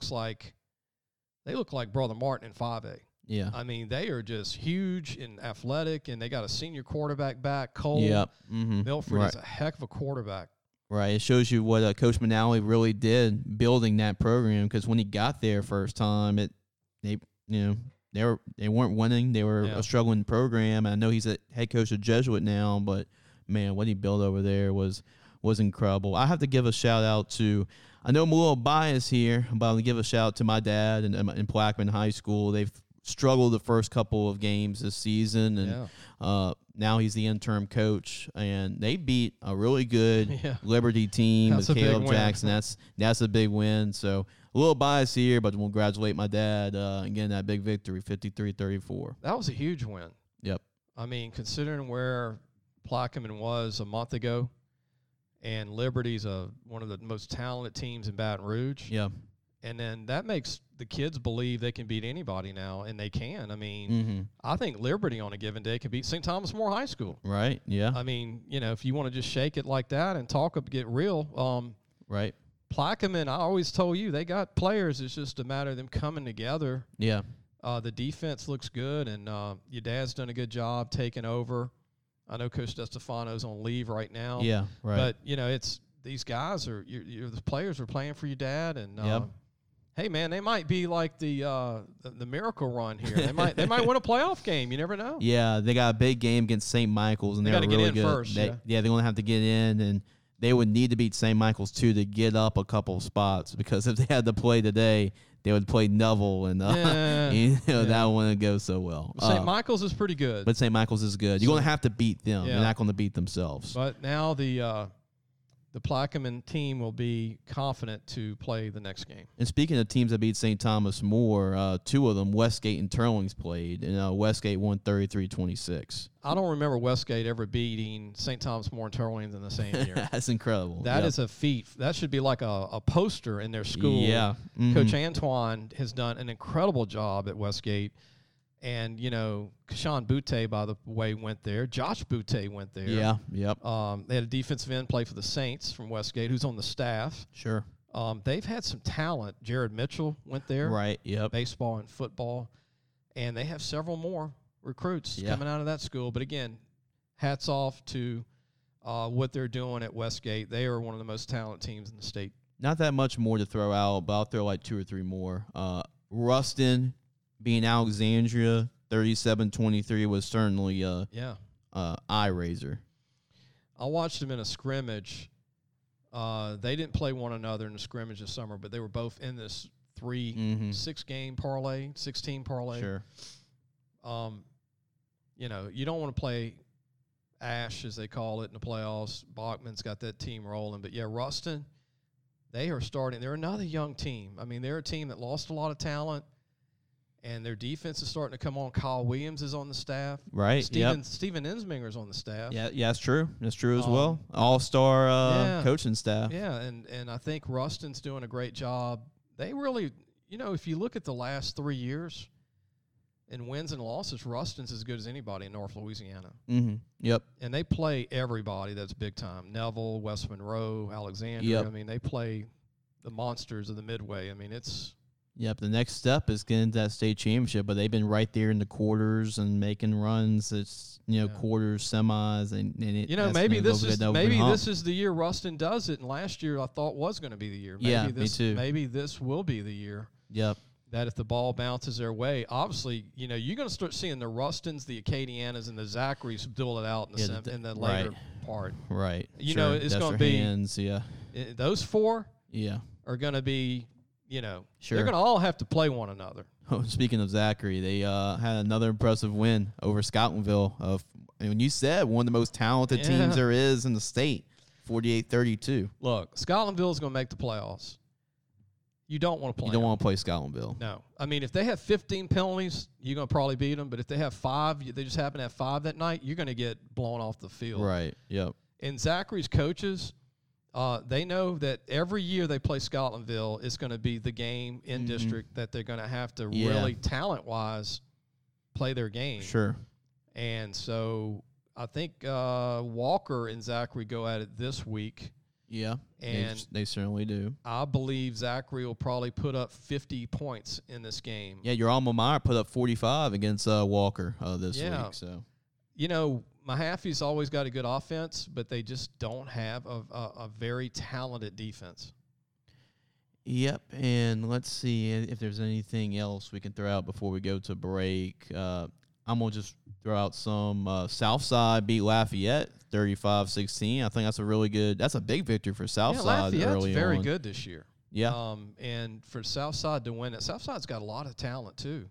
look like Brother Martin in 5A. Yeah. I mean, they are just huge and athletic, and they got a senior quarterback back, Cole. Yep. Mm-hmm. Milford is a heck of a quarterback. Right. It shows you what Coach Manali really did building that program, because when he got there first time, they weren't winning. They were a struggling program. I know he's a head coach of Jesuit now, but man, what he built over there was incredible. I have to give a shout out to. I know I'm a little biased here, but I'll give a shout out to my dad in Plaquemine High School. They've struggled the first couple of games this season, and now he's the interim coach, and they beat a really good Liberty team with Caleb Jackson. That's a big win. So a little biased here, but we'll congratulate my dad again, that big victory, 53-34. That was a huge win. Yep. I mean, considering where Plaquemine was a month ago, and Liberty's one of the most talented teams in Baton Rouge. Yeah. And then that makes the kids believe they can beat anybody now, and they can. I mean, I think Liberty on a given day can beat St. Thomas More High School. Right, yeah. I mean, if you want to just shake it like that and get real. Right. Plaquemine, I always told you, they got players. It's just a matter of them coming together. Yeah. The defense looks good, and your dad's done a good job taking over. I know Coach DeStefano's on leave right now. Yeah, right. But, it's these guys the players are playing for your dad, and hey, man, they might be like the miracle run here. They might win a playoff game. You never know. Yeah, they got a big game against St. Michael's, and they're really good. First, they're going to have to get in, and they would need to beat St. Michael's too to get up a couple of spots, because if they had to play today, they would play Neville, and that wouldn't go so well. St. Michael's is pretty good, but St. Michael's is good. You're going to have to beat them. They're not going to beat themselves. But now the Plaquemine team will be confident to play the next game. And speaking of teams that beat St. Thomas More, two of them, Westgate and Turlings, played, and Westgate won 33-26. I don't remember Westgate ever beating St. Thomas More and Turlings in the same year. That's incredible. That is a feat. That should be like a poster in their school. Yeah. Mm-hmm. Coach Antoine has done an incredible job at Westgate. And, Kashawn Butte, by the way, went there. Josh Butte went there. Yeah, yep. They had a defensive end play for the Saints from Westgate, who's on the staff. Sure. They've had some talent. Jared Mitchell went there. Right, yep. Baseball and football. And they have several more recruits coming out of that school. But, again, hats off to what they're doing at Westgate. They are one of the most talented teams in the state. Not that much more to throw out, but I'll throw like two or three more. Ruston being Alexandria 37-23 was certainly eye raiser. I watched them in a scrimmage. They didn't play one another in the scrimmage this summer, but they were both in this 6-game parlay, 16 parlay. Sure. You don't want to play Ash, as they call it, in the playoffs. Bachman's got that team rolling. But, Ruston, they are starting. They're another young team. I mean, they're a team that lost a lot of talent. And their defense is starting to come on. Kyle Williams is on the staff. Right. Steven Ensminger's on the staff. Yeah, that's true. That's true as well. All-star coaching staff. Yeah, and I think Ruston's doing a great job. They really, if you look at the last 3 years, in wins and losses, Ruston's as good as anybody in North Louisiana. Mm-hmm. Yep. And they play everybody that's big time. Neville, West Monroe, Alexandria. Yep. I mean, they play the monsters of the Midway. I mean, it's... Yep, the next step is getting into that state championship, but they've been right there in the quarters and making runs. It's quarters, semis, and maybe this is the year Ruston does it. And last year I thought was going to be the year. Maybe me too. Maybe this will be the year. Yep. That if the ball bounces their way, obviously, you're going to start seeing the Rustons, the Acadianas, and the Zacharys duel it out in the later part. Right. It's going to be hands, those four. Yeah. Are going to be. Sure. They're going to all have to play one another. Oh, speaking of Zachary, they had another impressive win over Scotlandville. And you said one of the most talented teams there is in the state, 48-32. Look, Scotlandville is going to make the playoffs. You don't want to play. You don't want to play Scotlandville. No. I mean, if they have 15 penalties, you're going to probably beat them. But if they have 5, they just happen to have 5 that night, you're going to get blown off the field. Right. Yep. And Zachary's coaches, they know that every year they play Scotlandville, it's going to be the game in district that they're going to have to really talent-wise play their game. Sure. And so I think Walker and Zachary go at it this week. Yeah, and they certainly do. I believe Zachary will probably put up 50 points in this game. Yeah, your alma mater put up 45 against Walker this week. So, Mahaffey's always got a good offense, but they just don't have a very talented defense. Yep, and let's see if there's anything else we can throw out before we go to break. I'm going to just throw out some. Southside beat Lafayette 35-16. I think that's a big victory for Southside early on. Lafayette's very good this year. Yeah. And for Southside to win it, Southside's got a lot of talent too.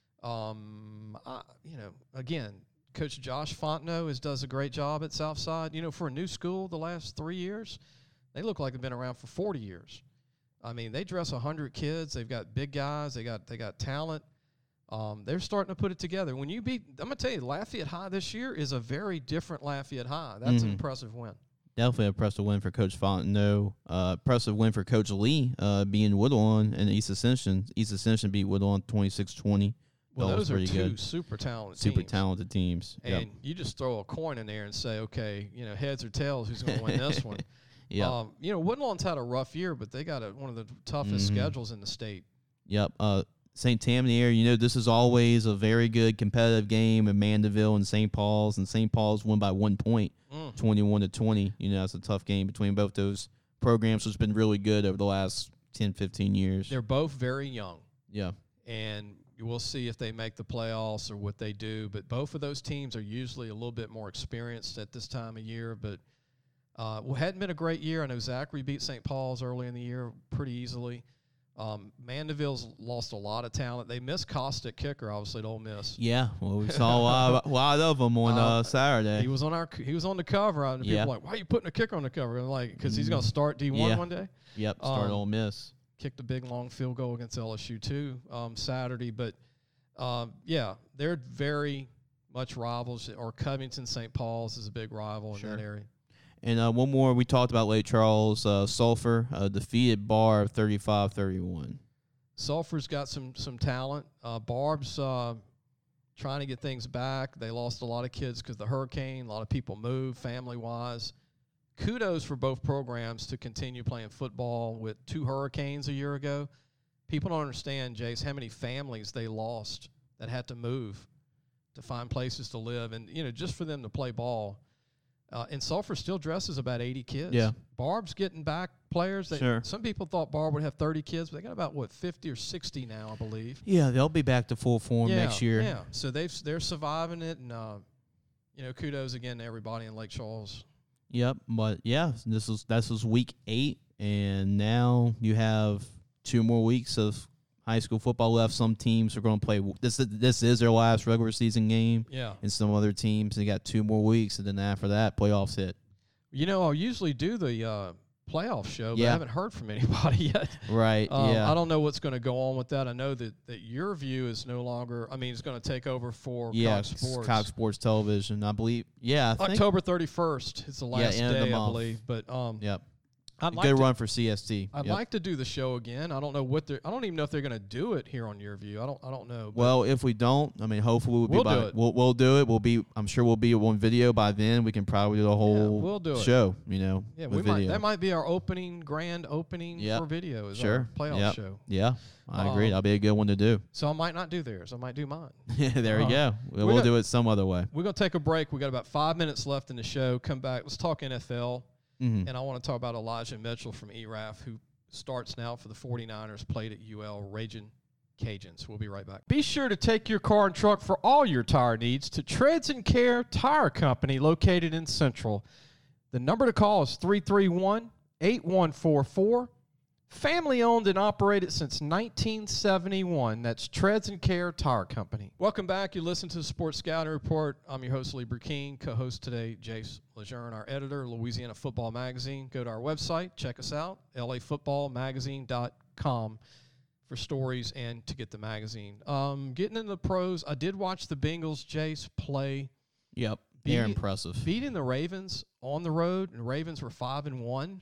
Again, Coach Josh Fontenot does a great job at Southside. For a new school the last 3 years, they look like they've been around for 40 years. I mean, they dress 100 kids. They've got big guys. They got talent. They're starting to put it together. When you I'm going to tell you, Lafayette High this year is a very different Lafayette High. That's an impressive win. Definitely an impressive win for Coach Fontenot. Impressive win for Coach Lee, being Woodlawn and East Ascension. East Ascension beat Woodlawn 26-20. Well, those are two super talented teams. And you just throw a coin in there and say, okay, heads or tails, who's going to win this one? Yeah. Woodlawn's had a rough year, but they got one of the toughest schedules in the state. Yep. St. Tammany, this is always a very good competitive game in Mandeville and St. Paul's, and St. Paul's won by 1 point, 21-20. That's a tough game between both those programs, which has been really good over the last 10, 15 years. They're both very young. Yeah. And we'll see if they make the playoffs or what they do, but both of those teams are usually a little bit more experienced at this time of year, but hadn't been a great year. I know Zachary beat St. Paul's early in the year pretty easily. Mandeville's lost a lot of talent. They missed Costa at kicker, obviously, at Ole Miss. Yeah, well, we saw a lot of them on Saturday. He was on the cover, and people were like, why are you putting a kicker on the cover? And because he's going to start D1 one day. Yep, start Ole Miss. Kicked a big long field goal against LSU too Saturday, but they're very much rivals. Or Covington St. Paul's is a big rival in that area. And one more we talked about late, Charles. Sulphur defeated Barb 35-31. Sulphur's got some talent. Barb's trying to get things back. They lost a lot of kids because of the hurricane. A lot of people moved family-wise. Kudos for both programs to continue playing football with 2 hurricanes a year ago. People don't understand, Jace, how many families they lost that had to move to find places to live. And, just for them to play ball. And Sulphur still dresses about 80 kids. Yeah. Barb's getting back players. Some people thought Barb would have 30 kids, but they got about, 50 or 60 now, I believe. Yeah, they'll be back to full form next year. Yeah, so they're surviving it, and, kudos again to everybody in Lake Charles. Yep, but, this was week 8, and now you have 2 more weeks of high school football left. Some teams are going to play. This is their last regular season game. Yeah. And some other teams, they got 2 more weeks, and then after that, playoffs hit. I'll usually do the playoff show, but I haven't heard from anybody yet. Right. I don't know what's going to go on with that. I know that your view is no longer. I mean, it's going to take over for Cox Sports. Cox Sports Television, I believe. Yeah. October 31st is the last day, I month. believe. But yep. Good run for CST. I'd like to do the show again. I don't know what I don't even know if they're going to do it here on Your View. I don't know. Well, if we don't, I mean, hopefully we'll do it. We'll do it. I'm sure we'll be on video by then. We can probably do the whole we'll do show. Yeah, we might. That might be our grand opening for video. Is our playoff show. Yeah, I agree. That'll be a good one to do. So I might not do theirs. I might do mine. There you go. We'll do it some other way. We're gonna take a break. We got about 5 minutes left in the show. Come back. Let's talk NFL. Mm-hmm. And I want to talk about Elijah Mitchell from ERAF, who starts now for the 49ers, played at UL, Raging Cajuns. We'll be right back. Be sure to take your car and truck for all your tire needs to Treads and Care Tire Company, located in Central. The number to call is 331-8144. Family owned and operated since 1971. That's Treads and Care Tire Company. Welcome back. You listen to the Sports Scouting Report. I'm your host, Lee Burkeen. Co-host today, Jace Lejeune, our editor, Louisiana Football Magazine. Go to our website. Check us out, lafootballmagazine.com for stories and to get the magazine. Getting into the pros, I did watch the Bengals, Jace, play. Yep, they're impressive. Beating the Ravens on the road, and the Ravens were 5-1.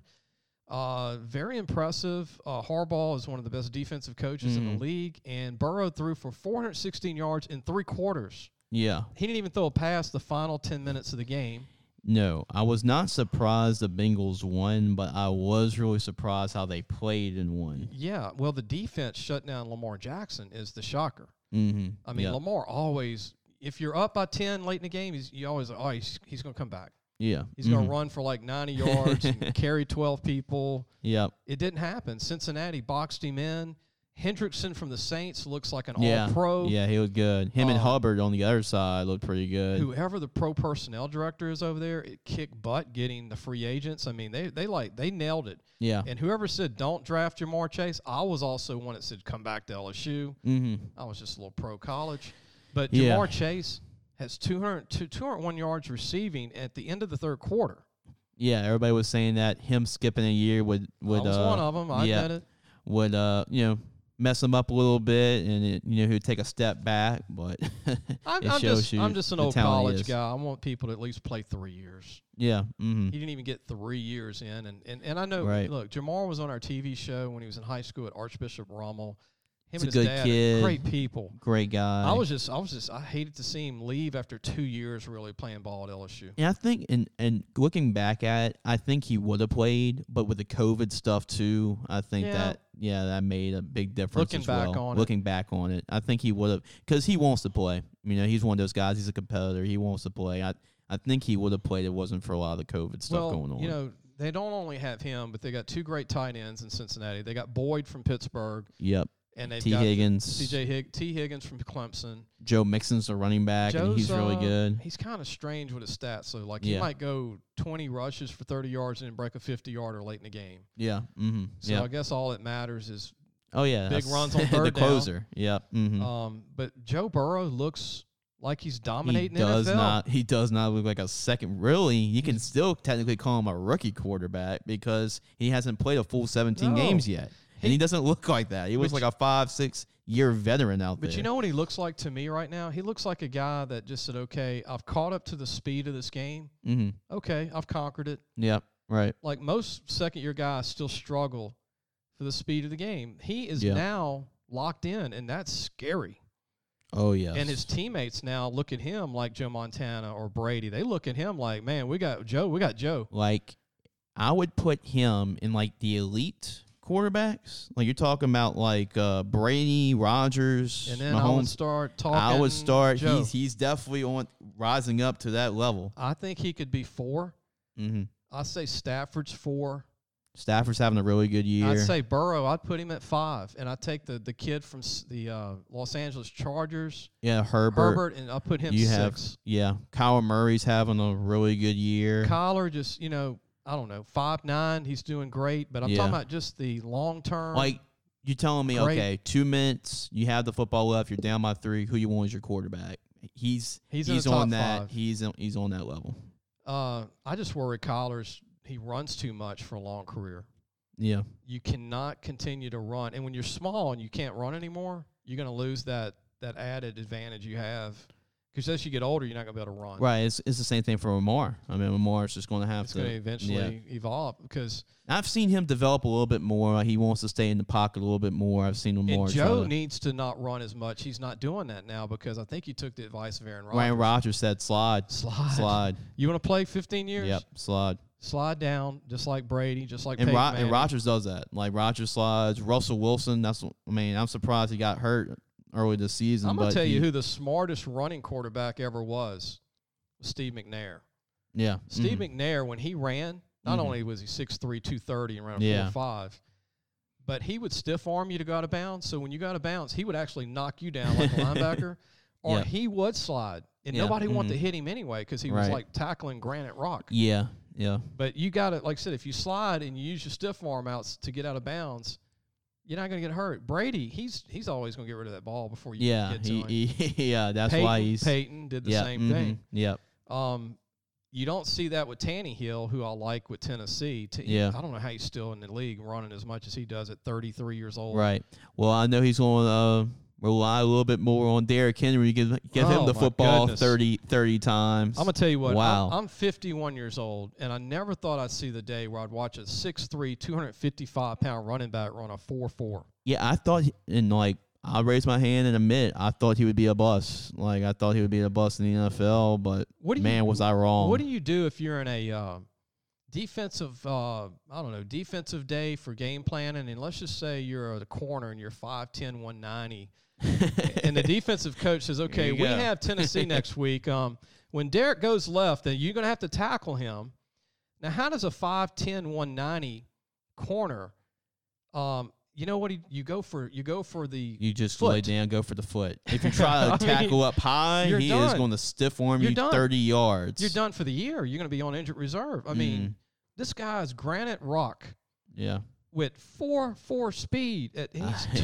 Very impressive. Harbaugh is one of the best defensive coaches in the league, and Burrow threw for 416 yards in 3 quarters. Yeah. He didn't even throw a pass the final 10 minutes of the game. No, I was not surprised the Bengals won, but I was really surprised how they played and won. Yeah, well, the defense shut down Lamar Jackson is the shocker. Mm-hmm. I mean, Lamar always, if you're up by 10 late in the game, he's going to come back. Yeah. He's going to run for like 90 yards and carry 12 people. Yep. It didn't happen. Cincinnati boxed him in. Hendrickson from the Saints looks like an all-pro. Yeah, he looked good. Him and Hubbard on the other side looked pretty good. Whoever the pro personnel director is over there, it kicked butt getting the free agents. I mean, they nailed it. Yeah. And whoever said don't draft Jamar Chase, I was also one that said come back to LSU. Mm-hmm. I was just a little pro college. But Jamar Chase has 201 yards receiving at the end of the third quarter. Yeah, everybody was saying that him skipping a year would I was one of them. I admit it. Would mess him up a little bit, and he'd take a step back. But I'm just an old college guy. I want people to at least play 3 years. Yeah. Mm-hmm. He didn't even get 3 years in, and I know. Right. Look, Jamar was on our TV show when he was in high school at Archbishop Rummel. Him He's and a his good dad, kid. great people, great guy. I hated to see him leave after 2 years really playing ball at LSU. And I think, and looking back at it, I think he would have played, but with the COVID stuff too, I think that made a big difference. Looking back on it, I think he would have, because he wants to play. He's one of those guys. He's a competitor. He wants to play. I think he would have played. It wasn't for a lot of the COVID stuff going on. They don't only have him, but they got 2 great tight ends in Cincinnati. They got Boyd from Pittsburgh. Yep. And they've T. got Higgins. T. Higgins from Clemson. Joe Mixon's a running back, and he's really good. He's kind of strange with his stats. So, he might go 20 rushes for 30 yards and break a 50-yarder late in the game. Yeah. Mm-hmm. So, I guess all that matters is big runs on third the closer. down. Yep. Mm-hmm. But Joe Burrow looks like he's dominating the NFL. He does not look like a second. Really, you can still technically call him a rookie quarterback because he hasn't played a full 17 games yet. And he doesn't look like that. He was like a 5-6 year veteran out there. But you know what he looks like to me right now? He looks like a guy that just said, okay, I've caught up to the speed of this game. Mm-hmm. Okay, I've conquered it. Yeah, right. Like most second-year guys still struggle for the speed of the game. He is now locked in, and that's scary. Oh, yes. And his teammates now look at him like Joe Montana or Brady. They look at him like, man, we got Joe. Like, I would put him in, the elite quarterbacks. Like, you're talking about, Brady, Rodgers, and then Mahomes. I would start. Joe. He's definitely rising up to that level. I think he could be 4. Mm-hmm. I say Stafford's 4. Stafford's having a really good year. I'd say Burrow. I'd put him at 5, and I'd take the kid from the Los Angeles Chargers. Yeah, Herbert, and I'll put him 6. Kyler Murray's having a really good year. Kyler just, I don't know, 5'9". He's doing great, but I'm talking about just the long term. Like, you're telling me, okay, 2 minutes, you have the football left, you're down by 3. Who you want as your quarterback? He's on that. 5. He's on that level. I just worry he runs too much for a long career. Yeah, you cannot continue to run, and when you're small and you can't run anymore, you're going to lose that added advantage you have Because as you get older, you're not going to be able to run. Right. It's the same thing for Lamar. I mean, Lamar's just going to have It's going to eventually evolve because I've seen him develop a little bit more. He wants to stay in the pocket a little bit more. I've seen Lamar. And Joe needs to not run as much. He's not doing that now because I think he took the advice of Aaron Rodgers. Ryan Rodgers said slide. You want to play 15 years? Yep, slide. Slide down, just like Brady, just like and Peyton Manning. And Rodgers does that. Like Rodgers slides. Russell Wilson. I'm surprised he got hurt early this season. I'm gonna tell you who the smartest running quarterback ever was Steve McNair. Yeah, Steve McNair, when he ran, not only was he 6'3", 230 and ran a 4.5, but he would stiff arm you to go out of bounds. So when you got out of bounds, he would actually knock you down like a linebacker, or he would slide, and nobody wanted to hit him anyway because he was like tackling granite rock. Yeah. But you got to, like I said, if you slide and you use your stiff arm outs to get out of bounds, you're not going to get hurt. Brady, he's always going to get rid of that ball before you get to him. That's Peyton, why he's Peyton did the same thing. Yep. You don't see that with Tannehill, who I like with Tennessee. I don't know how he's still in the league running as much as he does at 33 years old. Right. Well, I know he's going to rely a little bit more on Derrick Henry. Give him the football 30 times. I'm going to tell you what. Wow. I'm 51 years old, and I never thought I'd see the day where I'd watch a 6'3", 255-pound running back run a 4.4. Yeah, I thought, I'll raise my hand and admit, I thought he would be a bust. Like, I thought he would be a bust in the NFL, but was I wrong. What do you do if you're in a defensive day for game planning, and let's just say you're the corner and you're 5'10", 190, and the defensive coach says, okay, we have Tennessee next week. When Derek goes left, then you're going to have to tackle him. Now, how does a 5'10", 190 corner you know what? You go for the You just foot. lay down, go for the foot. If you try to tackle up high, he is going to stiff arm you 30 yards. You're done for the year. You're going to be on injured reserve. I mean, this guy's granite rock. Yeah. With 4.4 speed. He's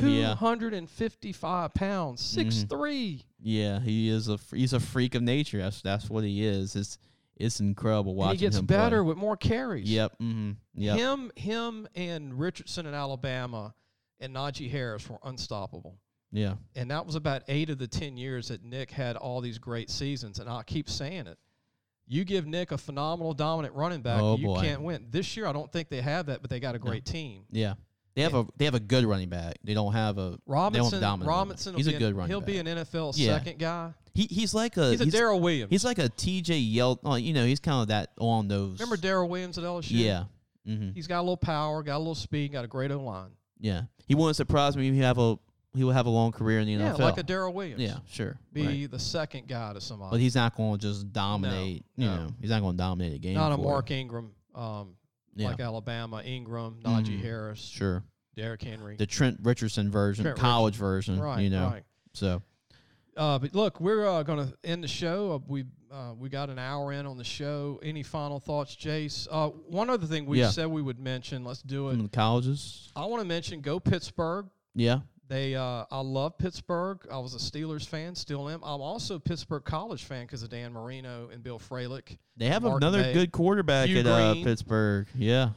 255 pounds, 6'3". Yeah, he's a freak of nature. That's what he is. It's incredible watching him play. He gets better with more carries. Yep. Mm-hmm. Yep. Him and Richardson in Alabama and Najee Harris were unstoppable. Yeah. And that was about 8 of the 10 years that Nick had all these great seasons, and I keep saying it. You give Nick a phenomenal, dominant running back, you can't win. This year, I don't think they have that, but they got a great team. Yeah. They have a good running back. They don't have a Robinson. He's a good running back. He'll be an NFL second guy. He's a Darrell Williams. He's like a T.J. Yeldon. He's kind of that on those. Remember Darrell Williams at LSU? Yeah. Mm-hmm. He's got a little power, got a little speed, got a great O-line. Yeah. He wouldn't surprise me if he will have a long career in the NFL. Yeah, like a Darrell Williams. Yeah, sure. Be the second guy to somebody. But he's not going to just dominate. No. He's not going to dominate a game. Not a Mark Ingram, like Alabama. Ingram, Najee Harris. Sure. Derrick Henry. The Trent Richardson version, college version. Right, right. So. But look, we're going to end the show. We got an hour in on the show. Any final thoughts, Jace? One other thing we said we would mention. Let's do it. From the colleges. I want to mention go Pittsburgh. Yeah. I love Pittsburgh. I was a Steelers fan, still am. I'm also a Pittsburgh College fan because of Dan Marino and Bill Fralick. They have another good quarterback at Pittsburgh. Yeah.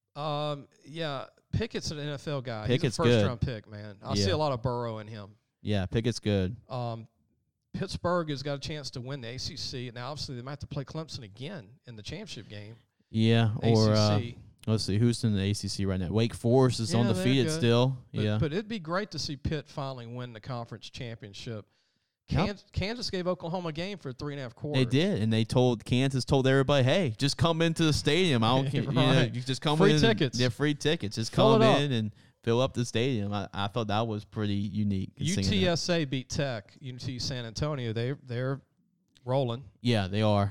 Pickett's an NFL guy. Pickett's He's a first-round pick, man. I see a lot of Burrow in him. Yeah, Pickett's good. Pittsburgh has got a chance to win the ACC. Now, obviously, they might have to play Clemson again in the championship game. Yeah, or ACC. Let's see, who's in the ACC right now? Wake Forest is undefeated still. But it'd be great to see Pitt finally win the conference championship. Kansas gave Oklahoma a game for 3.5 quarters. They did, and Kansas told everybody, "Hey, just come into the stadium. I don't care. You just come free in. Tickets. Free tickets. Just come in and fill up the stadium." I thought that was pretty unique. UTSA beat Tech. UT San Antonio. They're rolling. Yeah, they are.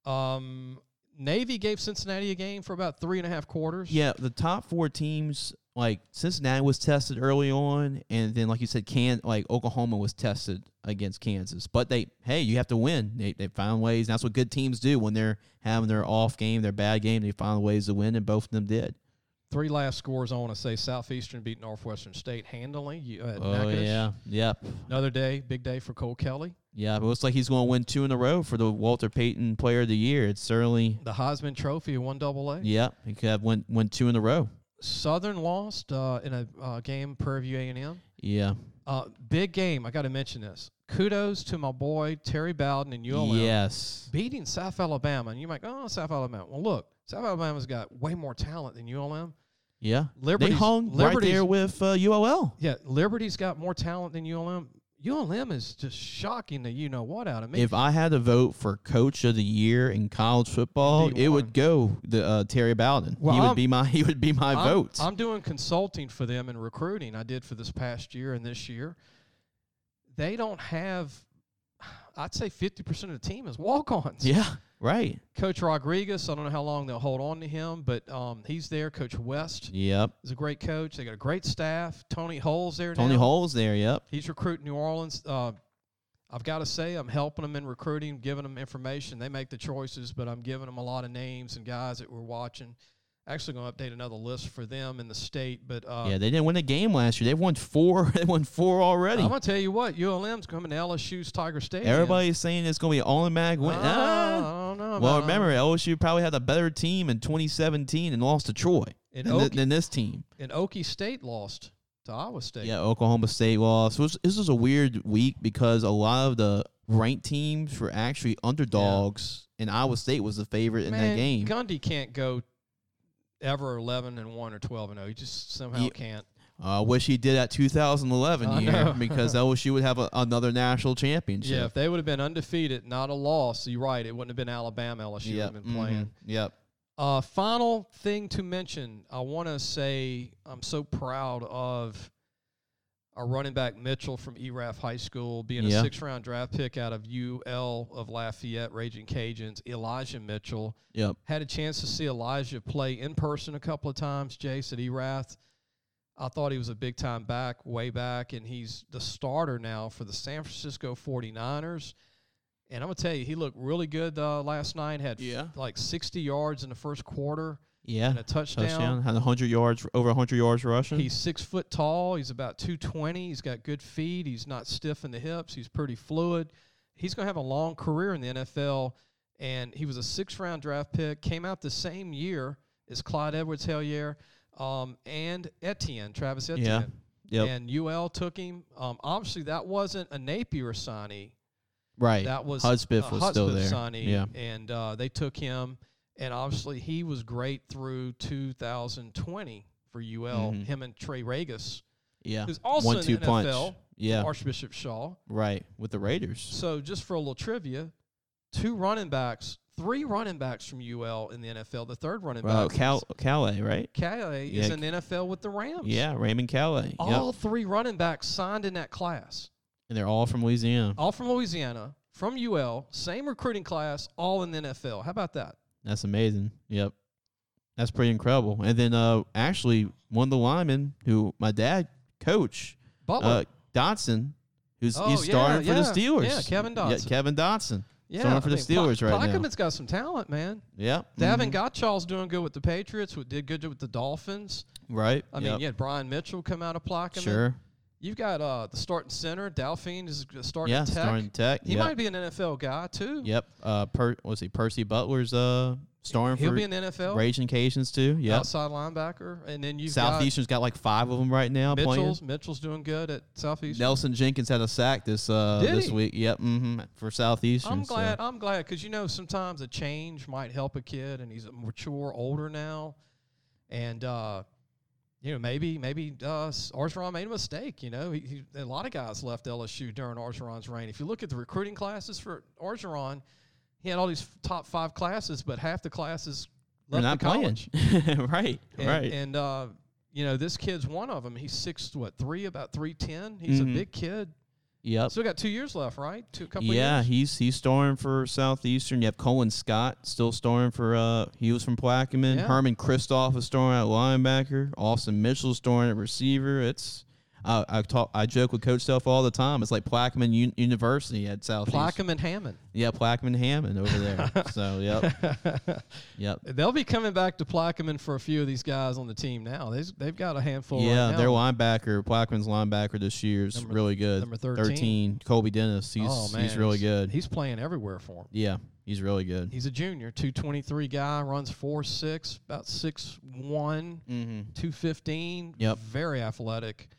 Navy gave Cincinnati a game for about 3.5 quarters. Yeah, the top 4 teams, like Cincinnati was tested early on, and then like you said, Oklahoma was tested against Kansas. But you have to win. They found ways. And that's what good teams do when they're having their off game, their bad game. They find ways to win, and both of them did. 3 last scores I want to say. Southeastern beat Northwestern State handily. Yeah. Yep. Another big day for Cole Kelly. Yeah, but it looks like he's going to win 2 in a row for the Walter Payton Player of the Year. It's certainly the Heisman Trophy of 1AA. Yeah, he could have win 2 in a row. Southern lost in a game, Prairie View A&M. Yeah. Big game. I got to mention this. kudos to my boy Terry Bowden and ULM. Yes. Beating South Alabama. And you're like, oh, South Alabama. Well, look, South Alabama's got way more talent than ULM. Yeah. Liberty's, they hung right there with ULL. Yeah, Liberty's got more talent than ULM. ULM is just shocking the you-know-what out of me. If I had to vote for Coach of the Year in college football, it would go the Terry Bowden. Well, he would be my vote. I'm doing consulting for them in recruiting. I did for this past year and this year. They don't have, I'd say 50% of the team is walk-ons. Yeah, right. Coach Rodriguez, I don't know how long they'll hold on to him, but he's there. Coach West is a great coach. They got a great staff. Tony Hull's there now. Tony Hull's there, yep. He's recruiting New Orleans. I've got to say, I'm helping them in recruiting, giving them information. They make the choices, but I'm giving them a lot of names and guys that we're watching. Actually going to update another list for them in the state. But yeah, they didn't win a game last year. They've won 4. They won 4 already. I'm going to tell you what, ULM's coming to LSU's Tiger Stadium. Everybody's saying it's going to be an automatic win. I don't know. Well, remember, LSU probably had a better team in 2017 and lost to Troy than this team. And Okie State lost to Iowa State. Yeah, Oklahoma State lost. This was a weird week because a lot of the ranked teams were actually underdogs, and Iowa State was the favorite in that game. Gundy can't go ever 11-1 or 12-0. He just somehow can't. I wish he did that 2011 year because LSU would have another national championship. Yeah, if they would have been undefeated, not a loss, you're right, it wouldn't have been Alabama LSU would have been playing. Yep. Final thing to mention, I want to say I'm so proud of our running back Mitchell from ERAF High School being a 6th-round draft pick out of UL of Lafayette, Raging Cajuns. Elijah Mitchell. Yep. Had a chance to see Elijah play in person a couple of times, Jace, at ERAF. I thought he was a big-time back, way back, and he's the starter now for the San Francisco 49ers. And I'm going to tell you, he looked really good last night, had like 60 yards in the first quarter. Yeah, and a touchdown. Had 100 yards, over 100 yards rushing. He's 6 foot tall. He's about 220. He's got good feet. He's not stiff in the hips. He's pretty fluid. He's going to have a long career in the NFL. And he was a 6th-round draft pick. Came out the same year as Clyde Edwards-Helaire and Etienne, Travis Etienne. Yeah. Yep. And UL took him. Obviously, that wasn't a Napier signee. Right. That was Hudspeth was still there. Signee, yeah. And they took him. And obviously, he was great through 2020 for UL. Him and Trey Regis, who's also in the NFL. Yeah, Archbishop Shaw. Right, with the Raiders. So just for a little trivia, 3 running backs from UL in the NFL. The 3rd running back, Calais, right? Calais is in the NFL with the Rams. Yeah, Raymond Calais. All 3 running backs signed in that class. And they're all from Louisiana. All from Louisiana, from UL, same recruiting class, all in the NFL. How about that? That's amazing. Yep. That's pretty incredible. And then actually one of the linemen who my dad coach, Dotson, he's starting for the Steelers. Yeah, Kevin Dotson. Yeah, Kevin Dotson. Starting for the Steelers right now. Plaquemines got some talent, man. Yeah. Davin Gottschall's doing good with the Patriots, did good with the Dolphins. Right. I mean, you had Brian Mitchell come out of Plaquemine. Sure. You've got the starting center, Delphine is starting Tech. Starting Tech. He might be an NFL guy, too. Yep. Percy Butler's starting He'll be in the NFL. Raging Cajuns, too. Yep. Outside linebacker. And then you've Southeastern's got like 5 of them right now playing. Mitchell's doing good at Southeastern. Nelson Jenkins had a sack this week. Yep. For Southeastern. I'm glad because, sometimes a change might help a kid, and he's mature, older now. And, maybe Orgeron made a mistake. A lot of guys left LSU during Orgeron's reign. If you look at the recruiting classes for Orgeron, he had all these top 5 classes, but half the classes left not the college. Right. And this kid's one of them. He's 6'3", about 310. He's a big kid. Yep. Still got 2 years left, right? A couple years. Yeah, he's starting for Southeastern. You have Colin Scott still starting for he was from Plaquemine. Yeah. Herman Kristoff is starting at linebacker. Austin Mitchell starting at receiver. It's I joke with Coach Self all the time. It's like Plaquemine University at Southeastern. Plaquemine Hammond. Yeah, Plaquemine Hammond over there. So yep. They'll be coming back to Plaquemine for a few of these guys on the team now. They've got a handful. Right now. Their linebacker, Plaquemine's linebacker this year is really good. Number 13, Colby Dennis. He's really good. He's playing everywhere for him. Yeah, he's really good. He's a junior, 223 guy, runs 4.6, about 6'1", 215. Yep. Very athletic.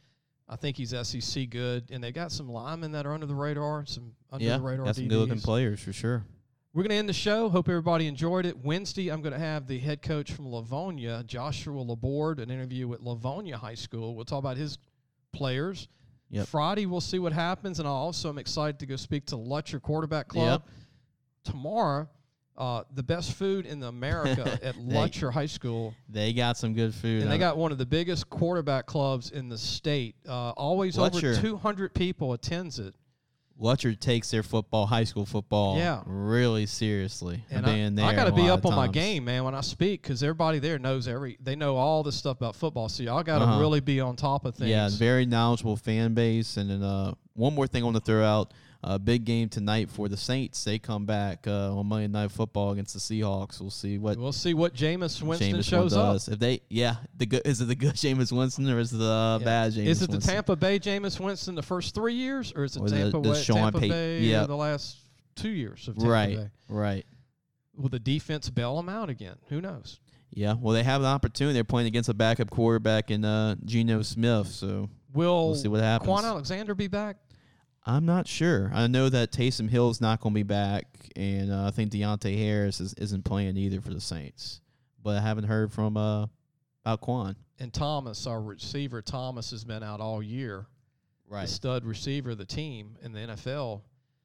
I think he's SEC good, and they got some linemen that are under the radar, some under the radar got some DBs. good-looking players for sure. We're going to end the show. Hope everybody enjoyed it. Wednesday, I'm going to have the head coach from Livonia, Joshua Laborde, an interview with Livonia High School. We'll talk about his players. Yep. Friday, we'll see what happens, and I also am excited to go speak to Lutcher Quarterback Club. Tomorrow, the best food in America at Lutcher High School. They got some good food. And they got one of the biggest quarterback clubs in the state. Always Lutcher. over 200 people attends it. Lutcher takes their high school football, really seriously. And I got to be up on my game, man, when I speak, because everybody there they know all this stuff about football. So y'all got to really be on top of things. Yeah, very knowledgeable fan base. And then one more thing I want to throw out. A big game tonight for the Saints. They come back on Monday Night Football against the Seahawks. We'll see what Jameis Winston shows does. up. If they, is it the good Jameis Winston or is it the bad Jameis Winston? Is it the Tampa Bay Jameis Winston the first 3 years, or is it Tampa Bay the last 2 years of Tampa Bay? Right. Will the defense bail them out again? Who knows? Yeah. Well, they have an opportunity. They're playing against a backup quarterback in Geno Smith. So we'll see what happens. Quan Alexander be back? I'm not sure. I know that Taysom Hill's not going to be back, and I think Deontay Harris isn't playing either for the Saints. But I haven't heard from about Quan. And Thomas, our receiver, Thomas has been out all year. Right. The stud receiver of the team in the NFL.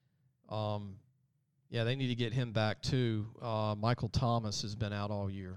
They need to get him back too. Michael Thomas has been out all year.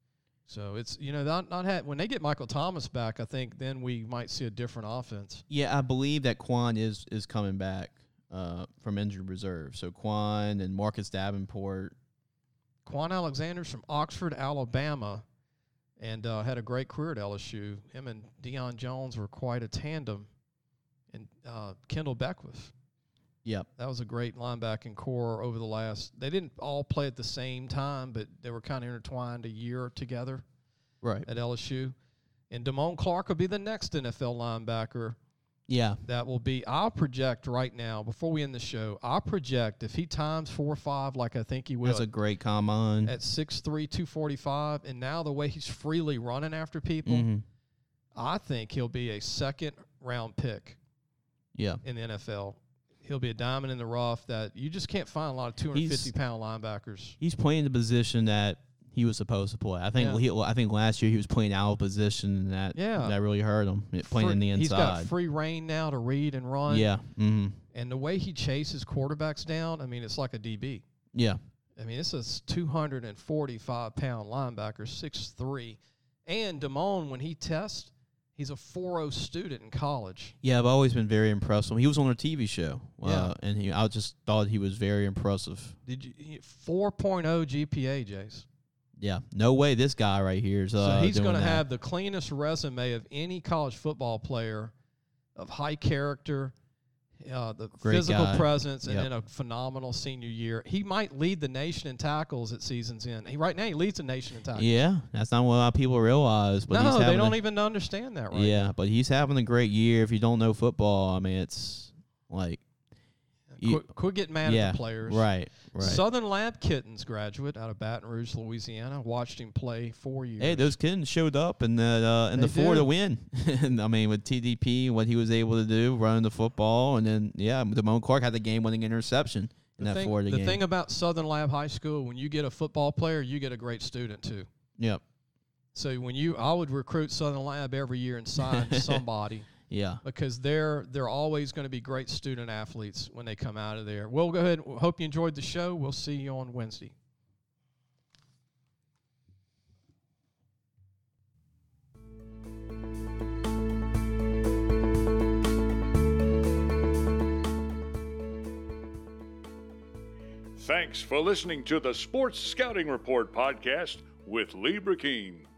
So it's, when they get Michael Thomas back, I think then we might see a different offense. Yeah, I believe that Quan is coming back from injured reserve. So Quan and Marcus Davenport. Quan Alexander's from Oxford, Alabama, and had a great career at LSU. Him and Deion Jones were quite a tandem. And Kendall Beckwith. Yep. That was a great linebacking core over the last – they didn't all play at the same time, but they were kind of intertwined a year together at LSU. And Damone Clark will be the next NFL linebacker. Yeah. That will be – I'll project right now, before we end the show, I'll project if he times 4.5 like I think he will. That's a great combine. At 6'3", 245, and now the way he's freely running after people, I think he'll be a second-round pick in the NFL. He'll be a diamond in the rough that you just can't find a lot of 250-pound linebackers. He's playing the position that he was supposed to play. I think I think last year he was playing out of position that really hurt him, playing in the inside. He's got free reign now to read and run. Yeah. Mm-hmm. And the way he chases quarterbacks down, I mean, it's like a DB. Yeah. I mean, it's a 245-pound linebacker, 6'3". And Damone, when he tests, he's a 4.0 student in college. Yeah, I've always been very impressed with him. He was on a TV show, and I just thought he was very impressive. 4.0 GPA, Jace? Yeah, no way this guy right here is so he's going to have the cleanest resume of any college football player, of high character, the great physical guy. presence, and then a phenomenal senior year. He might lead the nation in tackles at season's end. Right now he leads the nation in tackles. Yeah, that's not what a lot of people realize. But no, they don't even understand that right now. But he's having a great year. If you don't know football, I mean, it's like... Quit getting mad at the players. Right. Southern Lab Kittens graduate out of Baton Rouge, Louisiana. Watched him play 4 years. Hey, those kittens showed up in the Florida win. I mean, with TDP, what he was able to do, running the football, and then Damone Clark had the game-winning interception in that Florida game. The thing about Southern Lab High School, when you get a football player, you get a great student too. Yep. So I would recruit Southern Lab every year and sign somebody. Yeah. Because they're always going to be great student athletes when they come out of there. We'll go ahead. Hope you enjoyed the show. We'll see you on Wednesday. Thanks for listening to the Sports Scouting Report podcast with Lee Brakeen.